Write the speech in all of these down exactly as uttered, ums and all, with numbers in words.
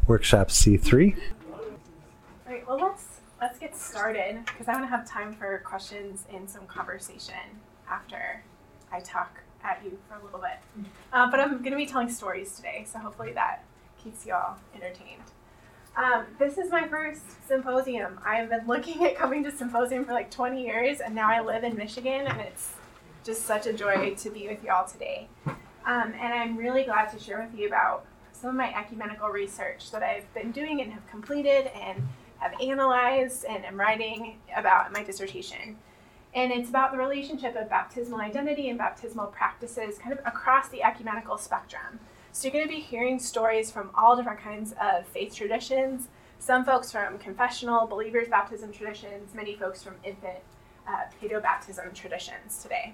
Workshop C three. All right, well, let's let's get started because I want to have time for questions and some conversation after I talk at you for a little bit. Uh, but I'm going to be telling stories today, so hopefully that keeps you all entertained. Um, this is my first symposium. I have been looking at coming to symposium for like twenty years, and now I live in Michigan, and it's just such a joy to be with you all today. Um, and I'm really glad to share with you about some of my ecumenical research that I've been doing and have completed and have analyzed and am writing about in my dissertation. And it's about the relationship of baptismal identity and baptismal practices kind of across the ecumenical spectrum. So you're going to be hearing stories from all different kinds of faith traditions, some folks from confessional believers' baptism traditions, many folks from infant uh, paedobaptism traditions today.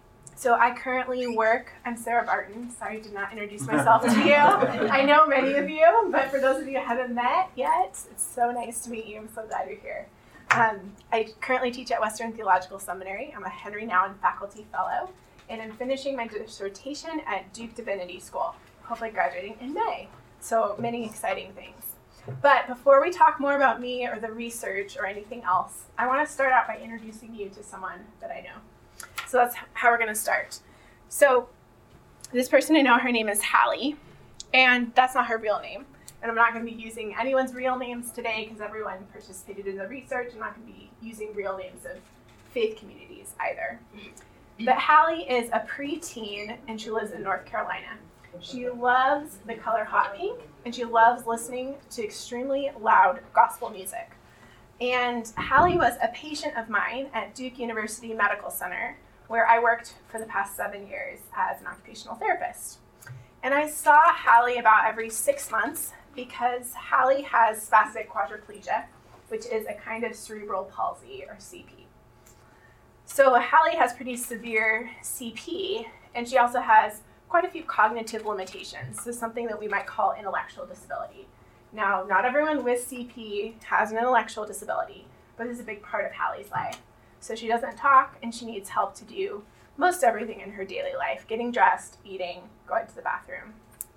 So I currently work, I'm Sarah Barton, sorry I did not introduce myself to you. I know many of you, but for those of you who haven't met yet, it's so nice to meet you. I'm so glad you're here. Um, I currently teach at Western Theological Seminary. I'm a Henry Nouwen faculty fellow, and I'm finishing my dissertation at Duke Divinity School, hopefully graduating in May. So many exciting things. But before we talk more about me or the research or anything else, I want to start out by introducing you to someone that I know. So that's how we're going to start. So this person I know, her name is Hallie, and that's not her real name. And I'm not going to be using anyone's real names today because everyone participated in the research. I'm not going to be using real names of faith communities either. But Hallie is a preteen, and she lives in North Carolina. She loves the color hot pink, and she loves listening to extremely loud gospel music. And Hallie was a patient of mine at Duke University Medical Center, where I worked for the past seven years as an occupational therapist. And I saw Hallie about every six months because Hallie has spastic quadriplegia, which is a kind of cerebral palsy, or C P. So Hallie has pretty severe C P, and she also has quite a few cognitive limitations, so something that we might call intellectual disability. Now, not everyone with C P has an intellectual disability, but this is a big part of Hallie's life. So she doesn't talk, and she needs help to do most everything in her daily life, getting dressed, eating, going to the bathroom.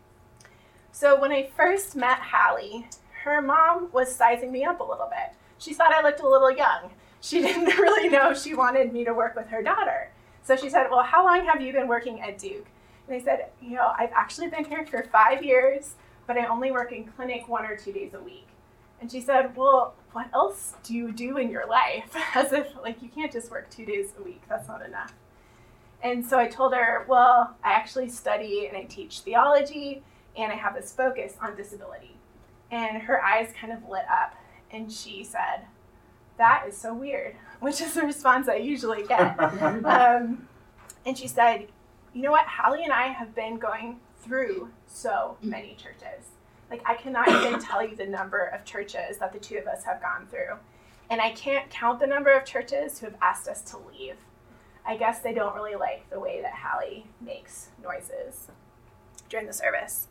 So when I first met Hallie, her mom was sizing me up a little bit. She thought I looked a little young. She didn't really know she wanted me to work with her daughter. So she said, well, how long have you been working at Duke? And I said, you know, I've actually been here for five years, but I only work in clinic one or two days a week. And she said, well, what else do you do in your life? As if, like, you can't just work two days a week. That's not enough. And so I told her, well, I actually study and I teach theology, and I have this focus on disability. And her eyes kind of lit up, and she said, that is so weird, which is the response I usually get. um, and she said, you know what, Hallie and I have been going through so many churches. Like, I cannot even tell you the number of churches that the two of us have gone through. And I can't count the number of churches who have asked us to leave. I guess they don't really like the way that Hallie makes noises during the service.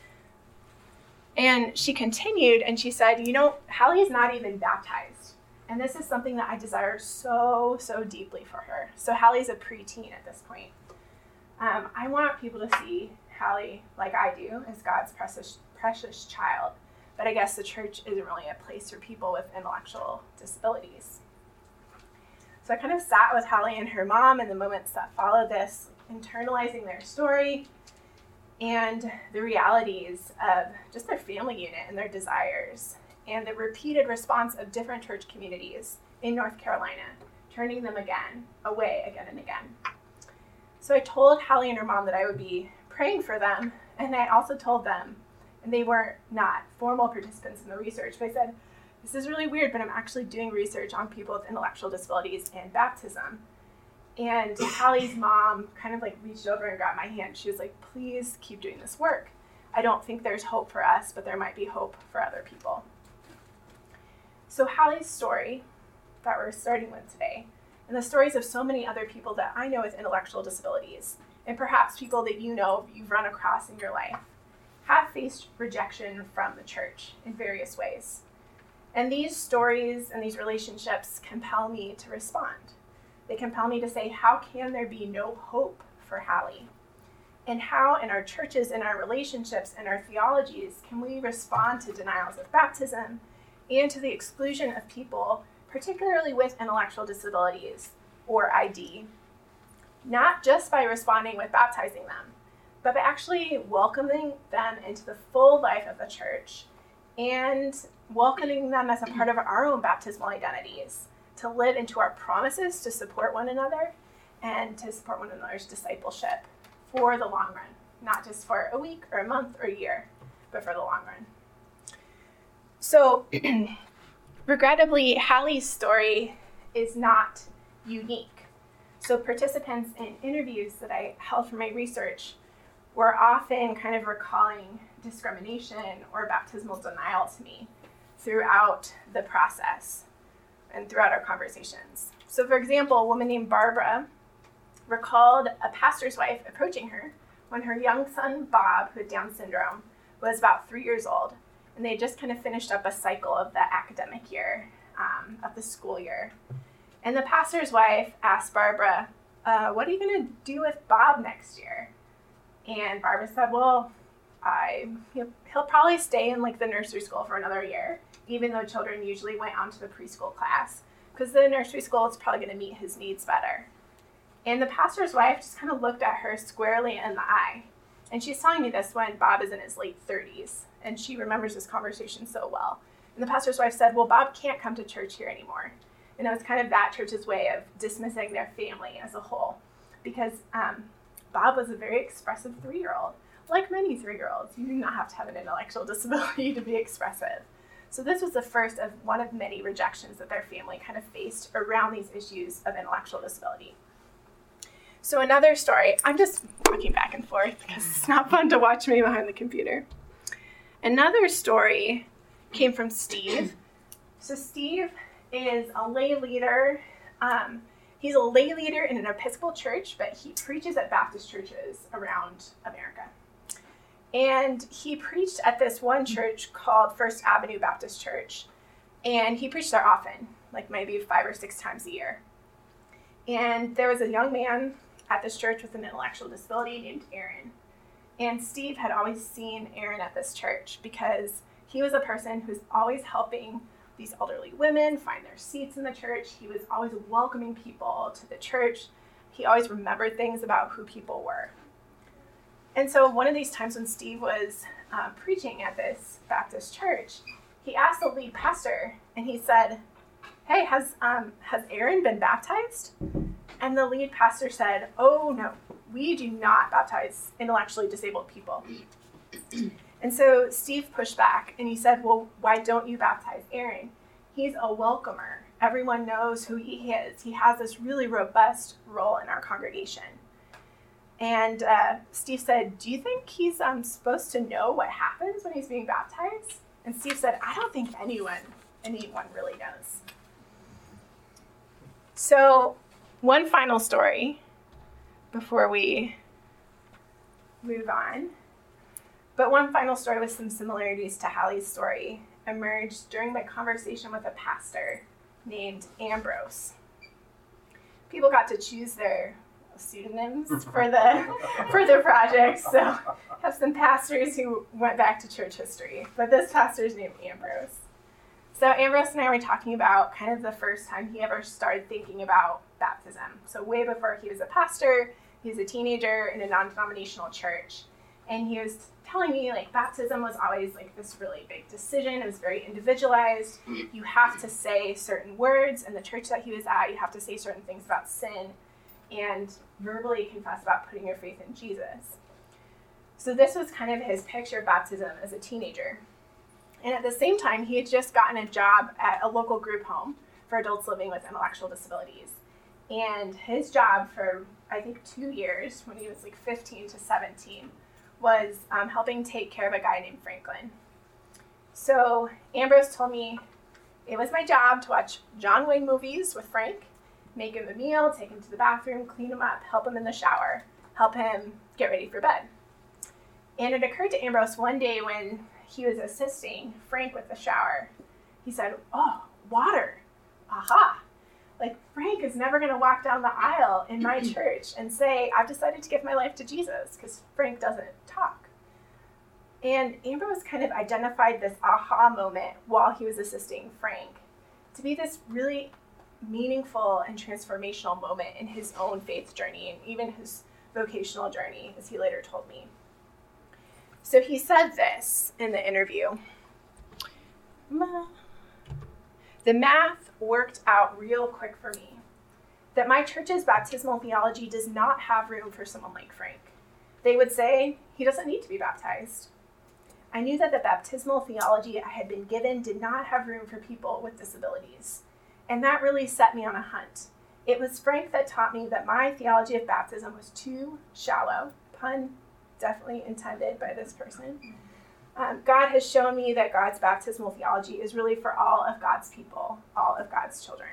And she continued, and she said, you know, Hallie is not even baptized. And this is something that I desire so, so deeply for her. So Hallie's a preteen at this point. Um, I want people to see Hallie, like I do, as God's precious, precious child. But I guess the church isn't really a place for people with intellectual disabilities. So I kind of sat with Hallie and her mom in the moments that followed this, internalizing their story and the realities of just their family unit and their desires, and the repeated response of different church communities in North Carolina, turning them again, away again and again. So I told Hallie and her mom that I would be praying for them, and I also told them, and they were not formal participants in the research, but I said, this is really weird, but I'm actually doing research on people with intellectual disabilities and baptism. And Hallie's mom kind of like reached over and grabbed my hand. She was like, please keep doing this work. I don't think there's hope for us, but there might be hope for other people. So Hallie's story that we're starting with today, and the stories of so many other people that I know with intellectual disabilities, and perhaps people that you know you've run across in your life, have faced rejection from the church in various ways. And these stories and these relationships compel me to respond. They compel me to say, how can there be no hope for Hallie? And how in our churches, in our relationships, in our theologies, can we respond to denials of baptism and to the exclusion of people, particularly with intellectual disabilities or I D, not just by responding with baptizing them, but by actually welcoming them into the full life of the church and welcoming them as a part of our own baptismal identities, to live into our promises to support one another and to support one another's discipleship for the long run, not just for a week or a month or a year, but for the long run. So, regrettably, Hallie's story is not unique. So participants in interviews that I held for my research were often kind of recalling discrimination or baptismal denial to me throughout the process and throughout our conversations. So for example, a woman named Barbara recalled a pastor's wife approaching her when her young son, Bob, who had Down syndrome, was about three years old. And they had just kind of finished up a cycle of the academic year, um, of the school year. And the pastor's wife asked Barbara, uh, what are you going to do with Bob next year? And Barbara said, well, I, he'll, he'll probably stay in like the nursery school for another year, even though children usually went on to the preschool class, because the nursery school is probably going to meet his needs better. And the pastor's wife just kind of looked at her squarely in the eye. And she's telling me this when Bob is in his late thirties, and she remembers this conversation so well. And the pastor's wife said, well, Bob can't come to church here anymore. And it was kind of that church's way of dismissing their family as a whole, because um, Bob was a very expressive three-year-old. Like many three-year-olds, you do not have to have an intellectual disability to be expressive. So this was the first of one of many rejections that their family kind of faced around these issues of intellectual disability. So another story, I'm just walking back and forth because it's not fun to watch me behind the computer. Another story came from Steve. So Steve is a lay leader. Um, he's a lay leader in an Episcopal church, but he preaches at Baptist churches around America. And he preached at this one church called First Avenue Baptist Church. And he preached there often, like maybe five or six times a year. And there was a young man at this church with an intellectual disability named Aaron. And Steve had always seen Aaron at this church because he was a person who's always helping these elderly women find their seats in the church. He was always welcoming people to the church. He always remembered things about who people were. And so one of these times when Steve was uh, preaching at this Baptist church, he asked the lead pastor, and he said, hey, has um, has Aaron been baptized? And the lead pastor said, oh, no, we do not baptize intellectually disabled people. And so Steve pushed back, and he said, well, why don't you baptize Aaron? He's a welcomer. Everyone knows who he is. He has this really robust role in our congregation. And uh, Steve said, do you think he's um, supposed to know what happens when he's being baptized? And Steve said, I don't think anyone, anyone really knows. So one final story before we move on. But one final story with some similarities to Hallie's story emerged during my conversation with a pastor named Ambrose. People got to choose their pseudonyms for the for the project, so have some pastors who went back to church history. But this pastor's named Ambrose. So Ambrose and I were talking about kind of the first time he ever started thinking about baptism. So way before he was a pastor, he was a teenager in a non-denominational church. And he was telling me, like, baptism was always, like, this really big decision. It was very individualized. You have to say certain words. In the church that he was at, you have to say certain things about sin and verbally confess about putting your faith in Jesus. So this was kind of his picture of baptism as a teenager. And at the same time, he had just gotten a job at a local group home for adults living with intellectual disabilities. And his job for, I think, two years, when he was like fifteen to seventeen, was um, helping take care of a guy named Franklin. So Ambrose told me it was my job to watch John Wayne movies with Frank, make him a meal, take him to the bathroom, clean him up, help him in the shower, help him get ready for bed. And it occurred to Ambrose one day when he was assisting Frank with the shower. He said, oh, water. Aha. Like, Frank is never going to walk down the aisle in my church and say, I've decided to give my life to Jesus, because Frank doesn't talk. And Ambrose kind of identified this aha moment while he was assisting Frank to be this really meaningful and transformational moment in his own faith journey and even his vocational journey, as he later told me. So he said this in the interview. The math worked out real quick for me, that my church's baptismal theology does not have room for someone like Frank. They would say, he doesn't need to be baptized. I knew that the baptismal theology I had been given did not have room for people with disabilities. And that really set me on a hunt. It was Frank that taught me that my theology of baptism was too shallow, pun definitely intended by this person. Um, God has shown me that God's baptismal theology is really for all of God's people, all of God's children.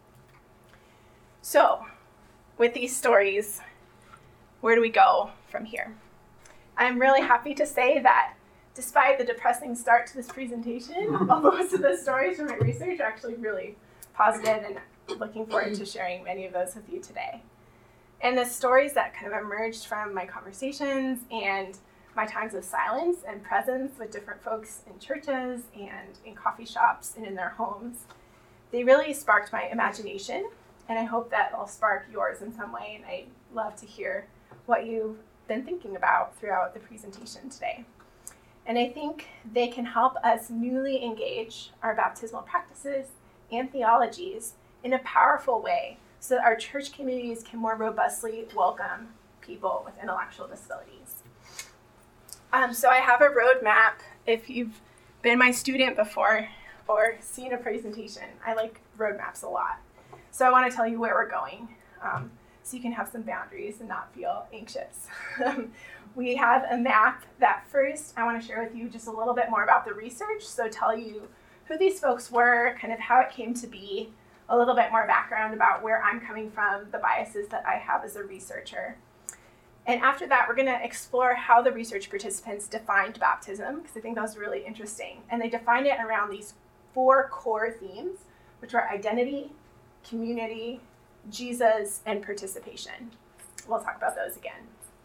So, with these stories, where do we go from here? I'm really happy to say that despite the depressing start to this presentation, most of the stories from my research are actually really positive, and looking forward to sharing many of those with you today. And the stories that kind of emerged from my conversations and my times of silence and presence with different folks in churches and in coffee shops and in their homes, they really sparked my imagination, and I hope that will spark yours in some way, and I'd love to hear what you've been thinking about throughout the presentation today. And I think they can help us newly engage our baptismal practices and theologies in a powerful way so that our church communities can more robustly welcome people with intellectual disabilities. Um, so I have a roadmap. If you've been my student before or seen a presentation, I like roadmaps a lot. So I want to tell you where we're going, um, so you can have some boundaries and not feel anxious. We have a map that first I want to share with you just a little bit more about the research, so tell you who these folks were, kind of how it came to be, a little bit more background about where I'm coming from, the biases that I have as a researcher. And after that, we're going to explore how the research participants defined baptism, because I think that was really interesting. And they defined it around these four core themes, which are identity, community, Jesus, and participation. We'll talk about those again.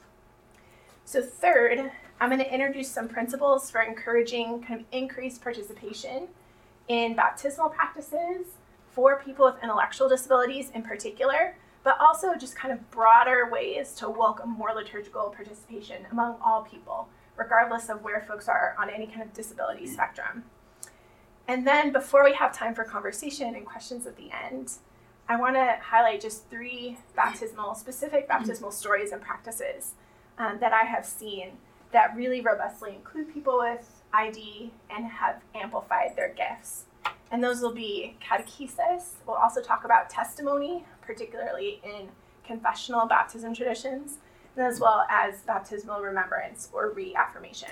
So third, I'm going to introduce some principles for encouraging kind of increased participation in baptismal practices for people with intellectual disabilities in particular, but also just kind of broader ways to welcome more liturgical participation among all people, regardless of where folks are on any kind of disability spectrum. And then before we have time for conversation and questions at the end, I want to highlight just three baptismal, specific baptismal stories and practices um, that I have seen that really robustly include people with I D and have amplified their gifts. And those will be catechesis. We'll also talk about testimony, particularly in confessional baptism traditions, and as well as baptismal remembrance or reaffirmation.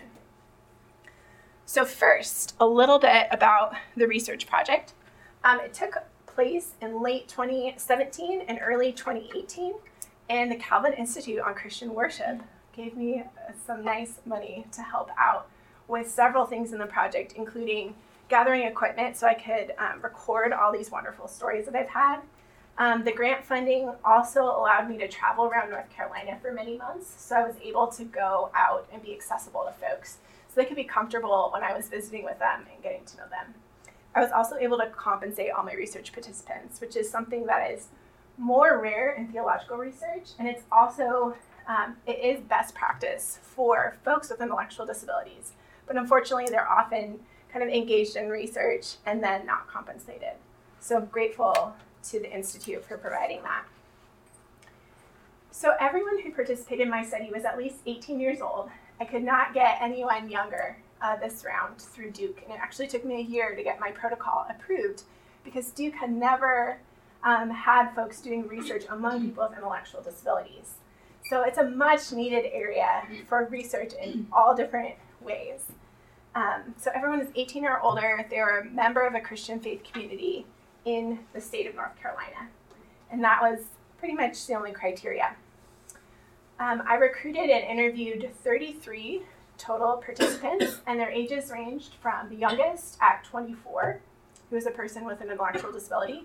So first, a little bit about the research project. Um, it took place in late twenty seventeen and early twenty eighteen, and the Calvin Institute on Christian Worship gave me some nice money to help out with several things in the project, including gathering equipment so I could um, record all these wonderful stories that I've had. Um, the grant funding also allowed me to travel around North Carolina for many months, so I was able to go out and be accessible to folks so they could be comfortable when I was visiting with them and getting to know them. I was also able to compensate all my research participants, which is something that is more rare in theological research, and it's also, um, it is best practice for folks with intellectual disabilities, but unfortunately they're often kind of engaged in research and then not compensated. So I'm grateful to the Institute for providing that. So everyone who participated in my study was at least eighteen years old. I could not get anyone younger uh, this round through Duke, and it actually took me a year to get my protocol approved because Duke had never um, had folks doing research among people with intellectual disabilities. So it's a much needed area for research in all different ways. Um, so everyone is eighteen or older. They were a member of a Christian faith community in the state of North Carolina. And that was pretty much the only criteria. Um, I recruited and interviewed thirty-three total participants, and their ages ranged from the youngest at twenty-four, who was a person with an intellectual disability,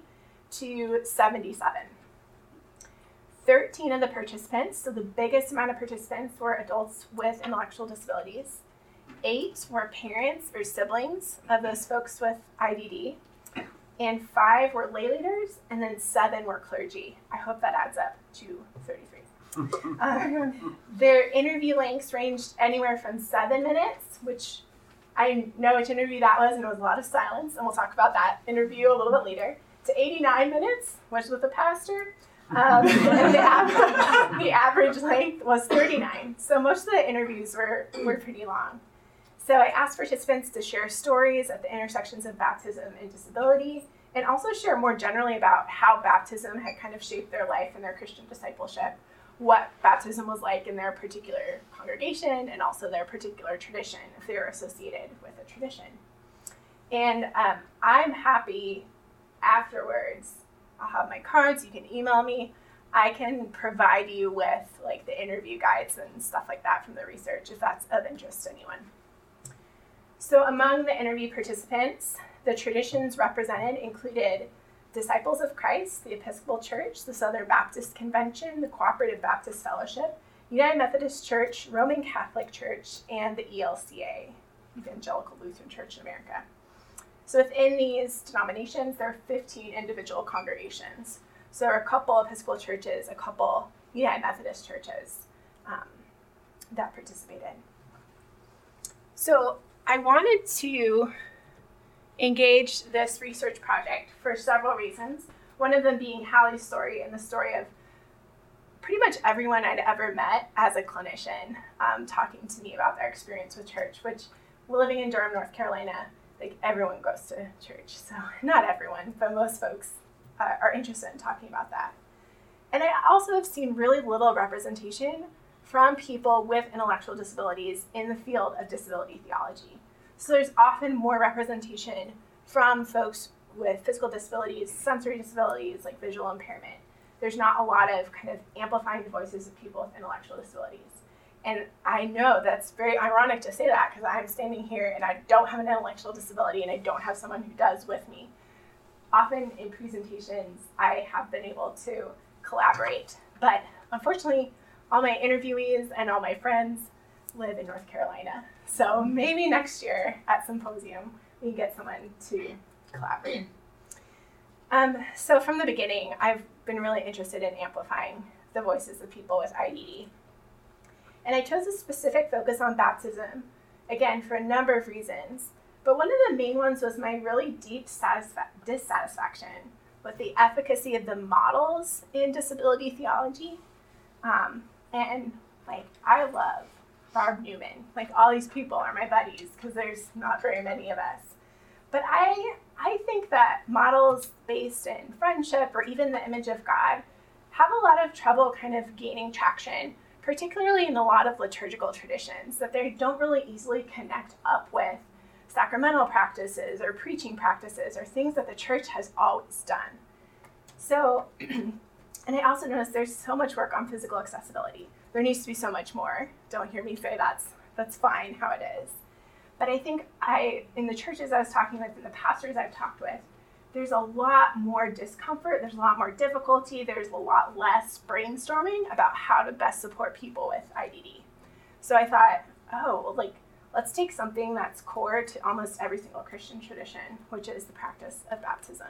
to seventy-seven. thirteen of the participants, so the biggest amount of participants, were adults with intellectual disabilities. Eight were parents or siblings of those folks with I D D. And five were lay leaders, and then seven were clergy. I hope that adds up to thirty-three. um, their interview lengths ranged anywhere from seven minutes, which I know which interview that was, and it was a lot of silence, and we'll talk about that interview a little bit later, to eighty-nine minutes, which was with the pastor. Um, and the, av- the average length was thirty-nine. So most of the interviews were, were pretty long. So I asked participants to share stories at the intersections of baptism and disability, and also share more generally about how baptism had kind of shaped their life and their Christian discipleship, what baptism was like in their particular congregation, and also their particular tradition, if they were associated with a tradition. And um, I'm happy afterwards, I'll have my cards, you can email me, I can provide you with like the interview guides and stuff like that from the research if that's of interest to anyone. So among the interview participants, the traditions represented included Disciples of Christ, the Episcopal Church, the Southern Baptist Convention, the Cooperative Baptist Fellowship, United Methodist Church, Roman Catholic Church, and the E L C A, Evangelical Lutheran Church in America. So within these denominations, there are fifteen individual congregations. So there are a couple Episcopal churches, a couple United Methodist churches um, that participated. So I wanted to engage this research project for several reasons. One of them being Hallie's story and the story of pretty much everyone I'd ever met as a clinician um, talking to me about their experience with church, which living in Durham, North Carolina, like everyone goes to church. So not everyone, but most folks uh, are interested in talking about that. And I also have seen really little representation from people with intellectual disabilities in the field of disability theology. So there's often more representation from folks with physical disabilities, sensory disabilities, like visual impairment. There's not a lot of kind of amplifying the voices of people with intellectual disabilities. And I know that's very ironic to say that because I'm standing here and I don't have an intellectual disability and I don't have someone who does with me. Often in presentations, I have been able to collaborate, but unfortunately, all my interviewees and all my friends live in North Carolina. So maybe next year at Symposium, we can get someone to collaborate. Um, so from the beginning, I've been really interested in amplifying the voices of people with I D D. And I chose a specific focus on baptism, again, for a number of reasons. But one of the main ones was my really deep satisfa- dissatisfaction with the efficacy of the models in disability theology. Um, and like, I love Barb Newman. Like, all these people are my buddies because there's not very many of us. But I, I think that models based in friendship or even the image of God have a lot of trouble kind of gaining traction, particularly in a lot of liturgical traditions, that they don't really easily connect up with sacramental practices or preaching practices or things that the church has always done. So, and I also noticed there's so much work on physical accessibility. There needs to be so much more. Don't hear me say that's that's fine how it is. But I think I, in the churches I was talking with and the pastors I've talked with, there's a lot more discomfort, there's a lot more difficulty, there's a lot less brainstorming about how to best support people with I D D. So I thought, oh, well, like, let's take something that's core to almost every single Christian tradition, which is the practice of baptism.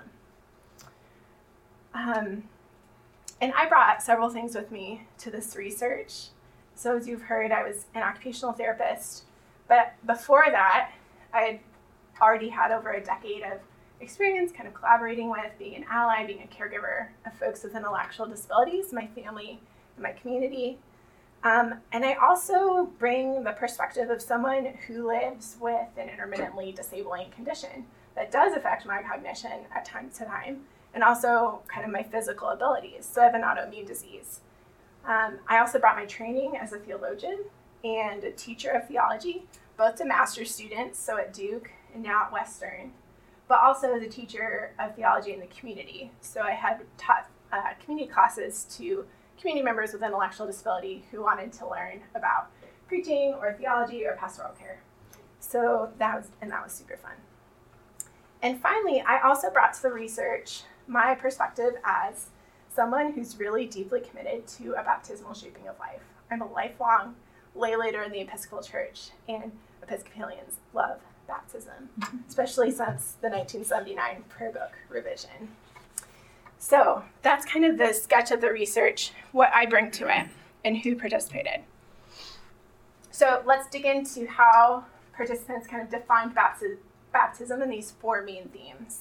Um, and I brought several things with me to this research. So as you've heard, I was an occupational therapist, but before that, I had already had over a decade of experience kind of collaborating with, being an ally, being a caregiver of folks with intellectual disabilities, my family and my community. Um, and I also bring the perspective of someone who lives with an intermittently disabling condition that does affect my cognition at time to time, and also kind of my physical abilities. So I have an autoimmune disease. Um, I also brought my training as a theologian and a teacher of theology, both to master's students, so at Duke and now at Western, but also as a teacher of theology in the community. So I had taught uh, community classes to community members with intellectual disability who wanted to learn about preaching or theology or pastoral care. So that was, and that was super fun. And finally, I also brought to the research my perspective as someone who's really deeply committed to a baptismal shaping of life. I'm a lifelong lay leader in the Episcopal Church, and Episcopalians love baptism, especially since the nineteen seventy-nine prayer book revision. So that's kind of the sketch of the research, what I bring to it, and who participated. So let's dig into how participants kind of defined bapti- baptism in these four main themes.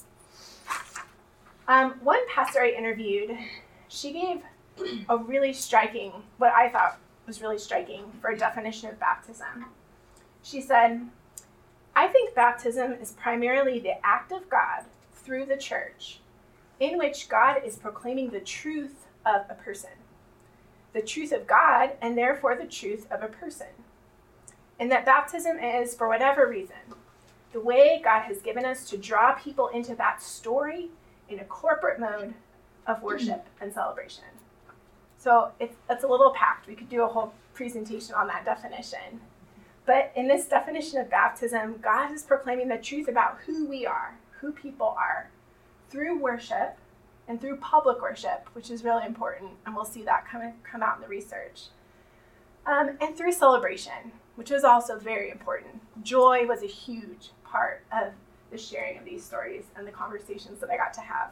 Um, one pastor I interviewed, she gave a really striking, what I thought was really striking for a definition of baptism. She said, I think baptism is primarily the act of God through the church in which God is proclaiming the truth of a person, the truth of God, and therefore the truth of a person. And that baptism is, for whatever reason, the way God has given us to draw people into that story in a corporate mode of worship and celebration. So it's, it's a little packed. We could do a whole presentation on that definition. But in this definition of baptism, God is proclaiming the truth about who we are, who people are, through worship and through public worship, which is really important, and we'll see that come, come out in the research. Um, and through celebration, which is also very important. Joy was a huge part of the sharing of these stories and the conversations that I got to have.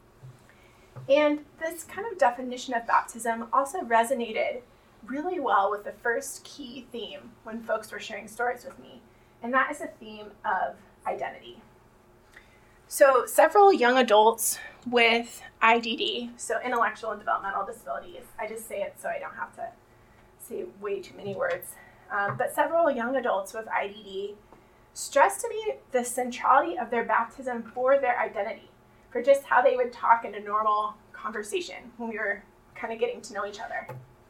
And this kind of definition of baptism also resonated really well with the first key theme when folks were sharing stories with me, and that is the theme of identity. So several young adults with I D D, so intellectual and developmental disabilities, I just say it so I don't have to say way too many words, um, but several young adults with I D D stressed to me the centrality of their baptism for their identity, for just how they would talk in a normal conversation when we were kind of getting to know each other.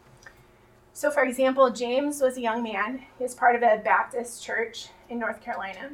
So for example, James was a young man. He was part of a Baptist church in North Carolina.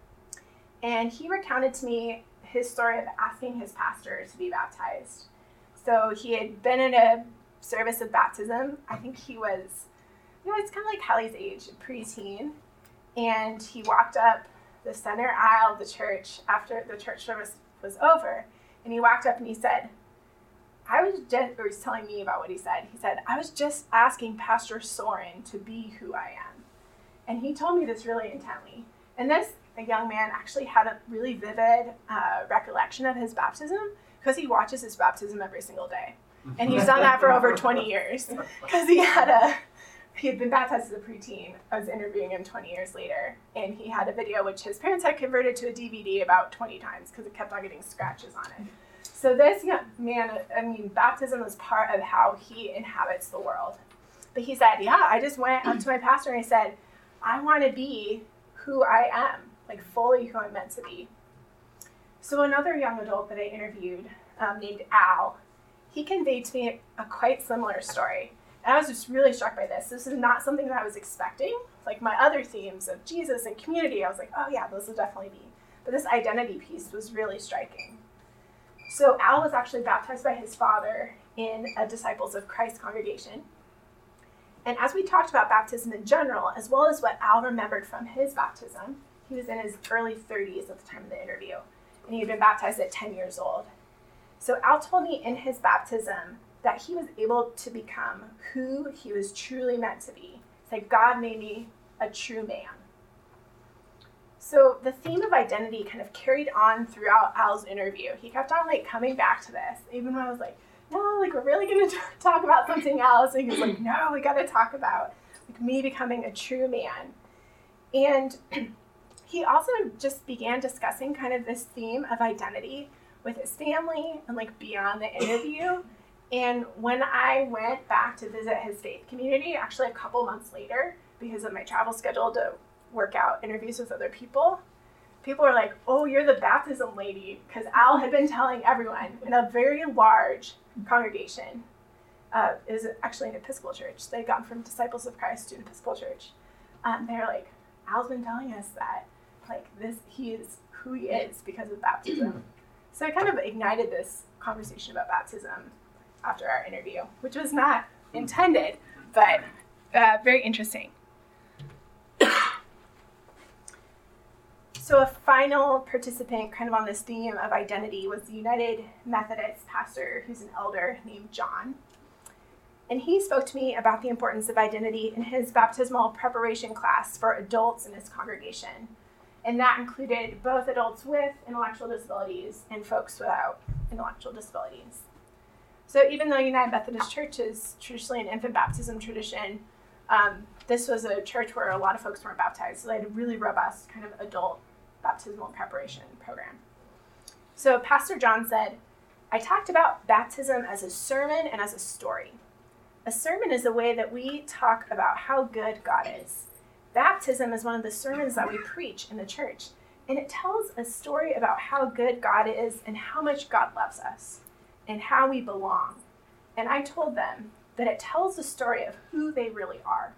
And he recounted to me his story of asking his pastor to be baptized. So he had been in a service of baptism. I think he was, you know, it's kind of like Hallie's age, a preteen. And he walked up the center aisle of the church after the church service was over. And he walked up and he said, I was just, or he's telling me about what he said. He said, I was just asking Pastor Soren to be who I am. And he told me this really intently. And this, a young man actually had a really vivid uh, recollection of his baptism because he watches his baptism every single day. And he's done that for over twenty years because he had a, he had been baptized as a preteen. I was interviewing him twenty years later, and he had a video which his parents had converted to a D V D about twenty times because it kept on getting scratches on it. So this young man, I mean, baptism is part of how he inhabits the world. But he said, yeah, I just went up to my pastor and I said, I want to be who I am, like fully who I'm meant to be. So another young adult that I interviewed um, named Al, he conveyed to me a, a quite similar story. And I was just really struck by this. This is not something that I was expecting. Like my other themes of Jesus and community, I was like, oh yeah, those will definitely be. But this identity piece was really striking. So Al was actually baptized by his father in a Disciples of Christ congregation. And as we talked about baptism in general, as well as what Al remembered from his baptism, he was in his early thirties at the time of the interview, and he had been baptized at ten years old. So Al told me in his baptism that he was able to become who he was truly meant to be. It's like God made me a true man. So the theme of identity kind of carried on throughout Al's interview. He kept on like coming back to this, even when I was like, no, like we're really going to talk about something else. And he was like, no, we got to talk about like me becoming a true man. And he also just began discussing kind of this theme of identity with his family and like beyond the interview. And when I went back to visit his faith community, actually a couple months later, because of my travel schedule to work out interviews with other people, people were like, oh, you're the baptism lady, because Al had been telling everyone in a very large congregation. Uh, it was actually an Episcopal church. They'd gone from Disciples of Christ to an Episcopal church. Um, they're like, Al's been telling us that, like, this, he is who he is because of baptism. So it kind of ignited this conversation about baptism after our interview, which was not intended, but uh, very interesting. So a final participant kind of on this theme of identity was the United Methodist pastor who's an elder named John. And he spoke to me about the importance of identity in his baptismal preparation class for adults in his congregation. And that included both adults with intellectual disabilities and folks without intellectual disabilities. So even though United Methodist Church is traditionally an infant baptism tradition, um, this was a church where a lot of folks weren't baptized. So they had a really robust kind of adult baptismal preparation program. So Pastor John said, I talked about baptism as a sermon and as a story. A sermon is a way that we talk about how good God is. Baptism is one of the sermons that we preach in the church, and it tells a story about how good God is and how much God loves us and how we belong. And I told them that it tells the story of who they really are.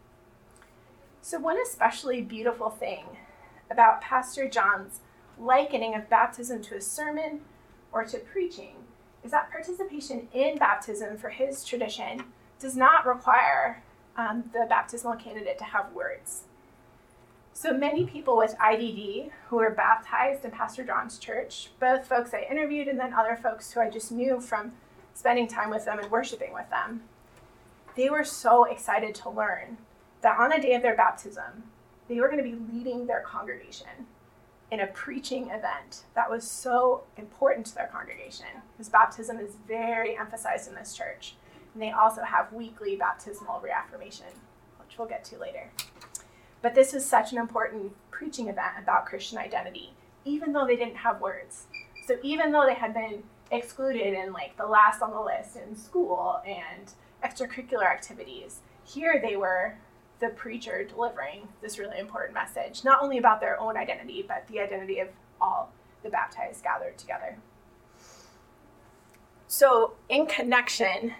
So one especially beautiful thing about Pastor John's likening of baptism to a sermon or to preaching is that participation in baptism for his tradition does not require um, the baptismal candidate to have words. So many people with I D D who were baptized in Pastor John's church, both folks I interviewed and then other folks who I just knew from spending time with them and worshiping with them, they were so excited to learn that on the day of their baptism, they were going to be leading their congregation in a preaching event that was so important to their congregation, because baptism is very emphasized in this church. And they also have weekly baptismal reaffirmation, which we'll get to later. But this was such an important preaching event about Christian identity, even though they didn't have words. So even though they had been excluded in like the last on the list in school and extracurricular activities, here they were the preacher delivering this really important message, not only about their own identity, but the identity of all the baptized gathered together. So in connection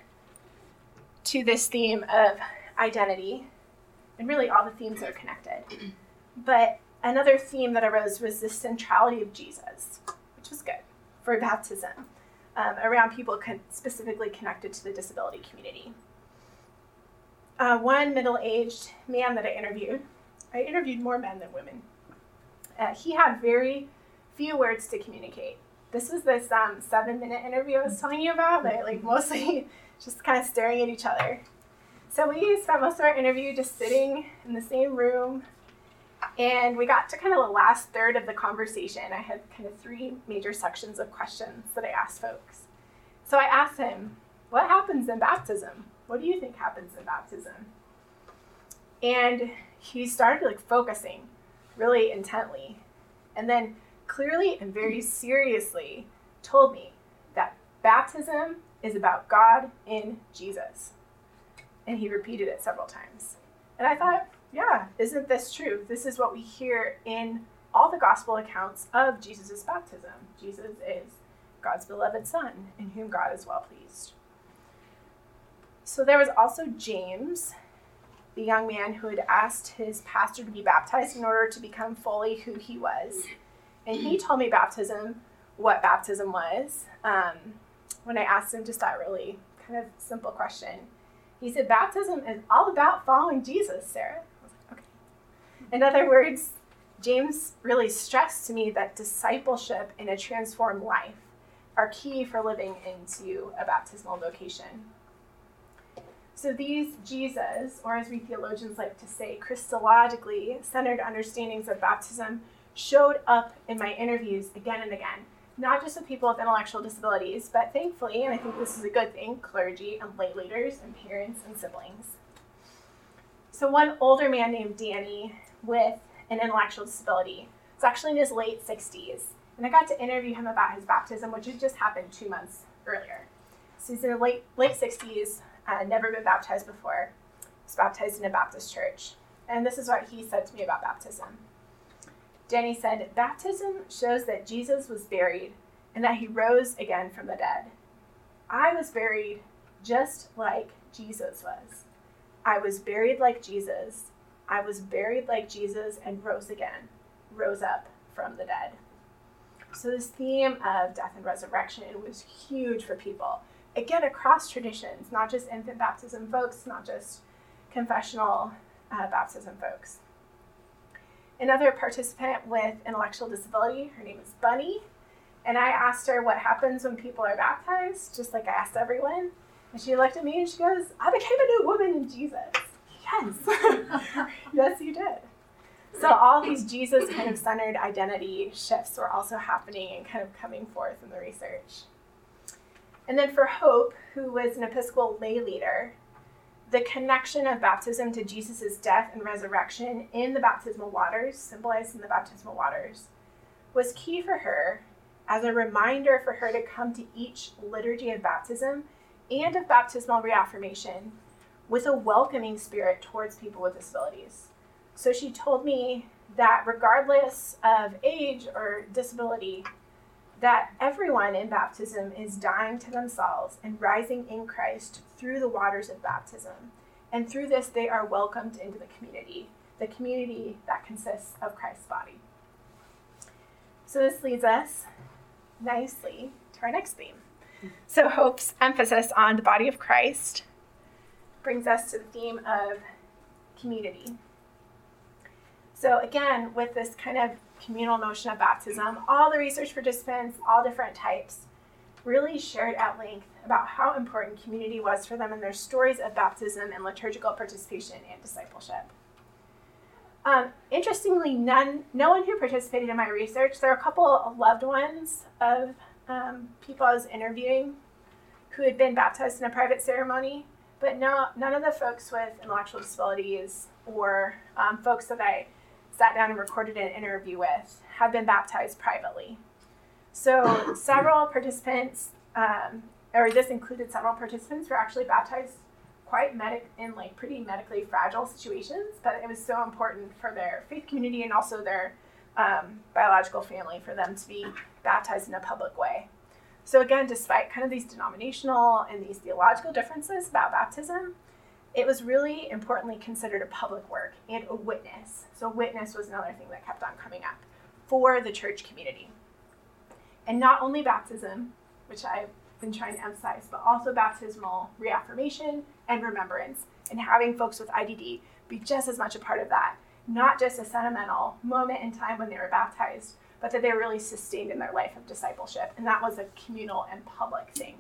to this theme of identity, and really all the themes are connected, but another theme that arose was the centrality of Jesus, which was good for baptism, um, around people con- specifically connected to the disability community. Uh, one middle-aged man that I interviewed, I interviewed more men than women. Uh, he had very few words to communicate. This was this um, seven-minute interview I was telling you about, that like mostly just kind of staring at each other. So we spent most of our interview just sitting in the same room, and we got to kind of the last third of the conversation. I had kind of three major sections of questions that I asked folks. So I asked him, what happens in baptism? What do you think happens in baptism? And he started like focusing really intently, and then clearly and very seriously told me that baptism is about God in Jesus. And he repeated it several times. And I thought, yeah, isn't this true? This is what we hear in all the gospel accounts of Jesus' baptism. Jesus is God's beloved Son, in whom God is well pleased. So there was also James, the young man who had asked his pastor to be baptized in order to become fully who he was. And he told me baptism, what baptism was, um, when I asked him just that really kind of simple question. He said, baptism is all about following Jesus, Sarah. I was like, okay. In other words, James really stressed to me that discipleship and a transformed life are key for living into a baptismal vocation. So these Jesus, or as we theologians like to say, Christologically centered understandings of baptism showed up in my interviews again and again, not just with people with intellectual disabilities, but thankfully, and I think this is a good thing, clergy and lay leaders and parents and siblings. So one older man named Danny with an intellectual disability was actually in his late sixties, and I got to interview him about his baptism, which had just happened two months earlier. So he's in his late, late sixties, uh, never been baptized before. He was baptized in a Baptist church. And this is what he said to me about baptism. Danny said, baptism shows that Jesus was buried and that he rose again from the dead. I was buried just like Jesus was. I was buried like Jesus. I was buried like Jesus and rose again, rose up from the dead. So this theme of death and resurrection was huge for people. Again, across traditions, not just infant baptism folks, not just confessional uh, baptism folks. another participant with intellectual disability. Her name is Bunny. And I asked her what happens when people are baptized, just like I asked everyone. And she looked at me and she goes, I became a new woman in Jesus. Yes. Yes, you did. So all these Jesus kind of centered identity shifts were also happening and kind of coming forth in the research. And then for Hope, who was an Episcopal lay leader, the connection of baptism to Jesus' death and resurrection in the baptismal waters, symbolized in the baptismal waters, was key for her as a reminder for her to come to each liturgy of baptism and of baptismal reaffirmation with a welcoming spirit towards people with disabilities. So she told me that regardless of age or disability, that everyone in baptism is dying to themselves and rising in Christ through the waters of baptism. And through this, they are welcomed into the community, the community that consists of Christ's body. So this leads us nicely to our next theme. So Hope's emphasis on the body of Christ brings us to the theme of community. So again, with this kind of communal notion of baptism, all the research participants, all different types, really shared at length about how important community was for them in their stories of baptism and liturgical participation and discipleship. Um, interestingly, none, no one who participated in my research, there are a couple of loved ones of um, people I was interviewing who had been baptized in a private ceremony, but no, none of the folks with intellectual disabilities or um, folks that I sat down and recorded an interview with have been baptized privately. So several participants, um, or this included several participants who were actually baptized quite medic in like pretty medically fragile situations, but it was so important for their faith community and also their um, biological family for them to be baptized in a public way. So again, despite kind of these denominational and these theological differences about baptism, it was really importantly considered a public work and a witness. So witness was another thing that kept on coming up for the church community. And not only baptism, which I've been trying to emphasize, but also baptismal reaffirmation and remembrance, and having folks with I D D be just as much a part of that. Not just a sentimental moment in time when they were baptized, but that they were really sustained in their life of discipleship. And that was a communal and public thing.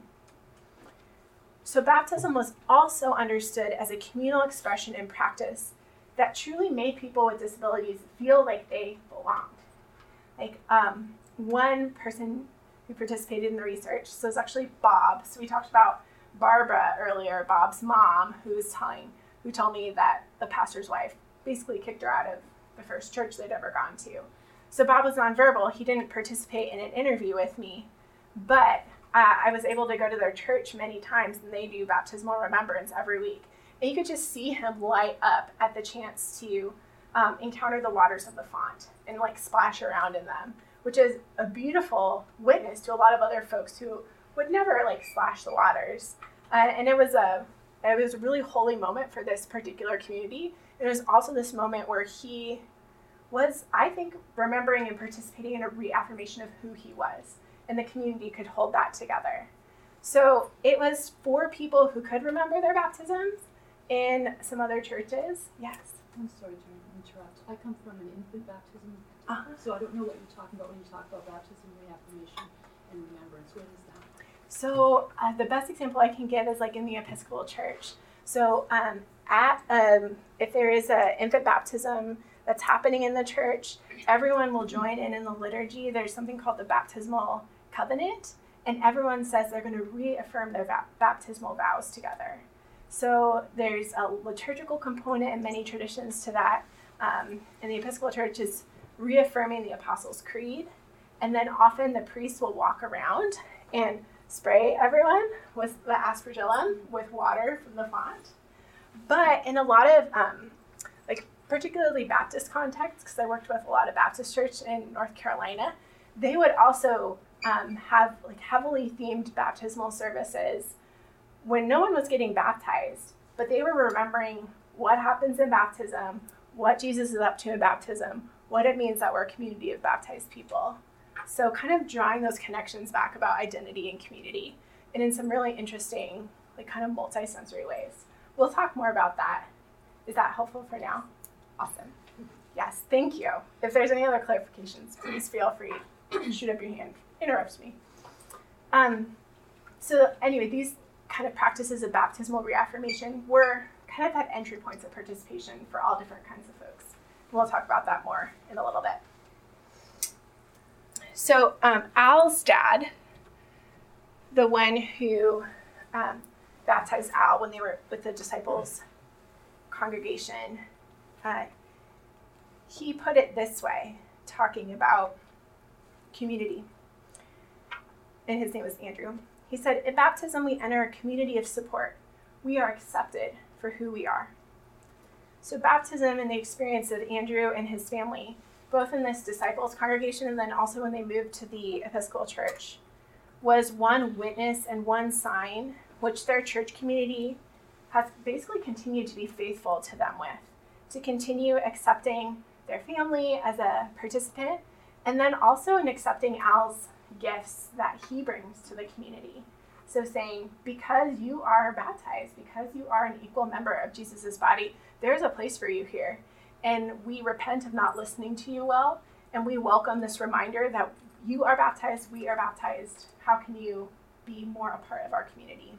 So baptism was also understood as a communal expression and practice that truly made people with disabilities feel like they belonged. Like um, one person who participated in the research, so it's actually Bob. So we talked about Barbara earlier, Bob's mom, who was telling, who told me that the pastor's wife basically kicked her out of the first church they'd ever gone to. So Bob was nonverbal. He didn't participate in an interview with me, but uh, I was able to go to their church many times, and they do baptismal remembrance every week. And you could just see him light up at the chance to um, encounter the waters of the font and like splash around in them, which is a beautiful witness to a lot of other folks who would never like splash the waters. Uh, and it was a it was a really holy moment for this particular community. It was also this moment where he was, I think, remembering and participating in a reaffirmation of who he was, and the community could hold that together. So it was for people who could remember their baptisms in some other churches. Yes? I'm sorry to interrupt. I come from an infant baptism, Uh-huh. so I don't know what you're talking about when you talk about baptism, reaffirmation, and remembrance. What is that? So uh, the best example I can give is like in the Episcopal Church. So um, at um, if there is an infant baptism that's happening in the church, everyone will join in in the liturgy. There's something called the baptismal covenant, and everyone says they're going to reaffirm their va- baptismal vows together. So there's a liturgical component in many traditions to that. Um, and the Episcopal Church is reaffirming the Apostles' Creed, and then often the priest will walk around and spray everyone with the aspergillum with water from the font. But in a lot of um, like particularly Baptist contexts, because I worked with a lot of Baptist church in North Carolina, they would also um, have like heavily themed baptismal services when no one was getting baptized, but they were remembering what happens in baptism, what Jesus is up to in baptism, what it means that we're a community of baptized people. So kind of drawing those connections back about identity and community, and in some really interesting, like kind of multi-sensory ways. We'll talk more about that. Is that helpful for now? Awesome. Yes, thank you. If there's any other clarifications, please feel free to shoot up your hand, interrupt me. Um, so anyway, these kind of practices of baptismal reaffirmation were kind of at entry points of participation for all different kinds of folks. We'll talk about that more in a little bit. So um, Al's dad, the one who um, baptized Al when they were with the disciples' congregation, uh, he put it this way, talking about community. And his name was Andrew. He said, "In baptism, we enter a community of support. We are accepted for who we are." So baptism and the experience of Andrew and his family, both in this disciples congregation and then also when they moved to the Episcopal Church, was one witness and one sign which their church community has basically continued to be faithful to them with, to continue accepting their family as a participant, and then also in accepting Al's gifts that he brings to the community. So saying, because you are baptized, because you are an equal member of Jesus' body, there's a place for you here. And we repent of not listening to you well, and we welcome this reminder that you are baptized, we are baptized. How can you be more a part of our community?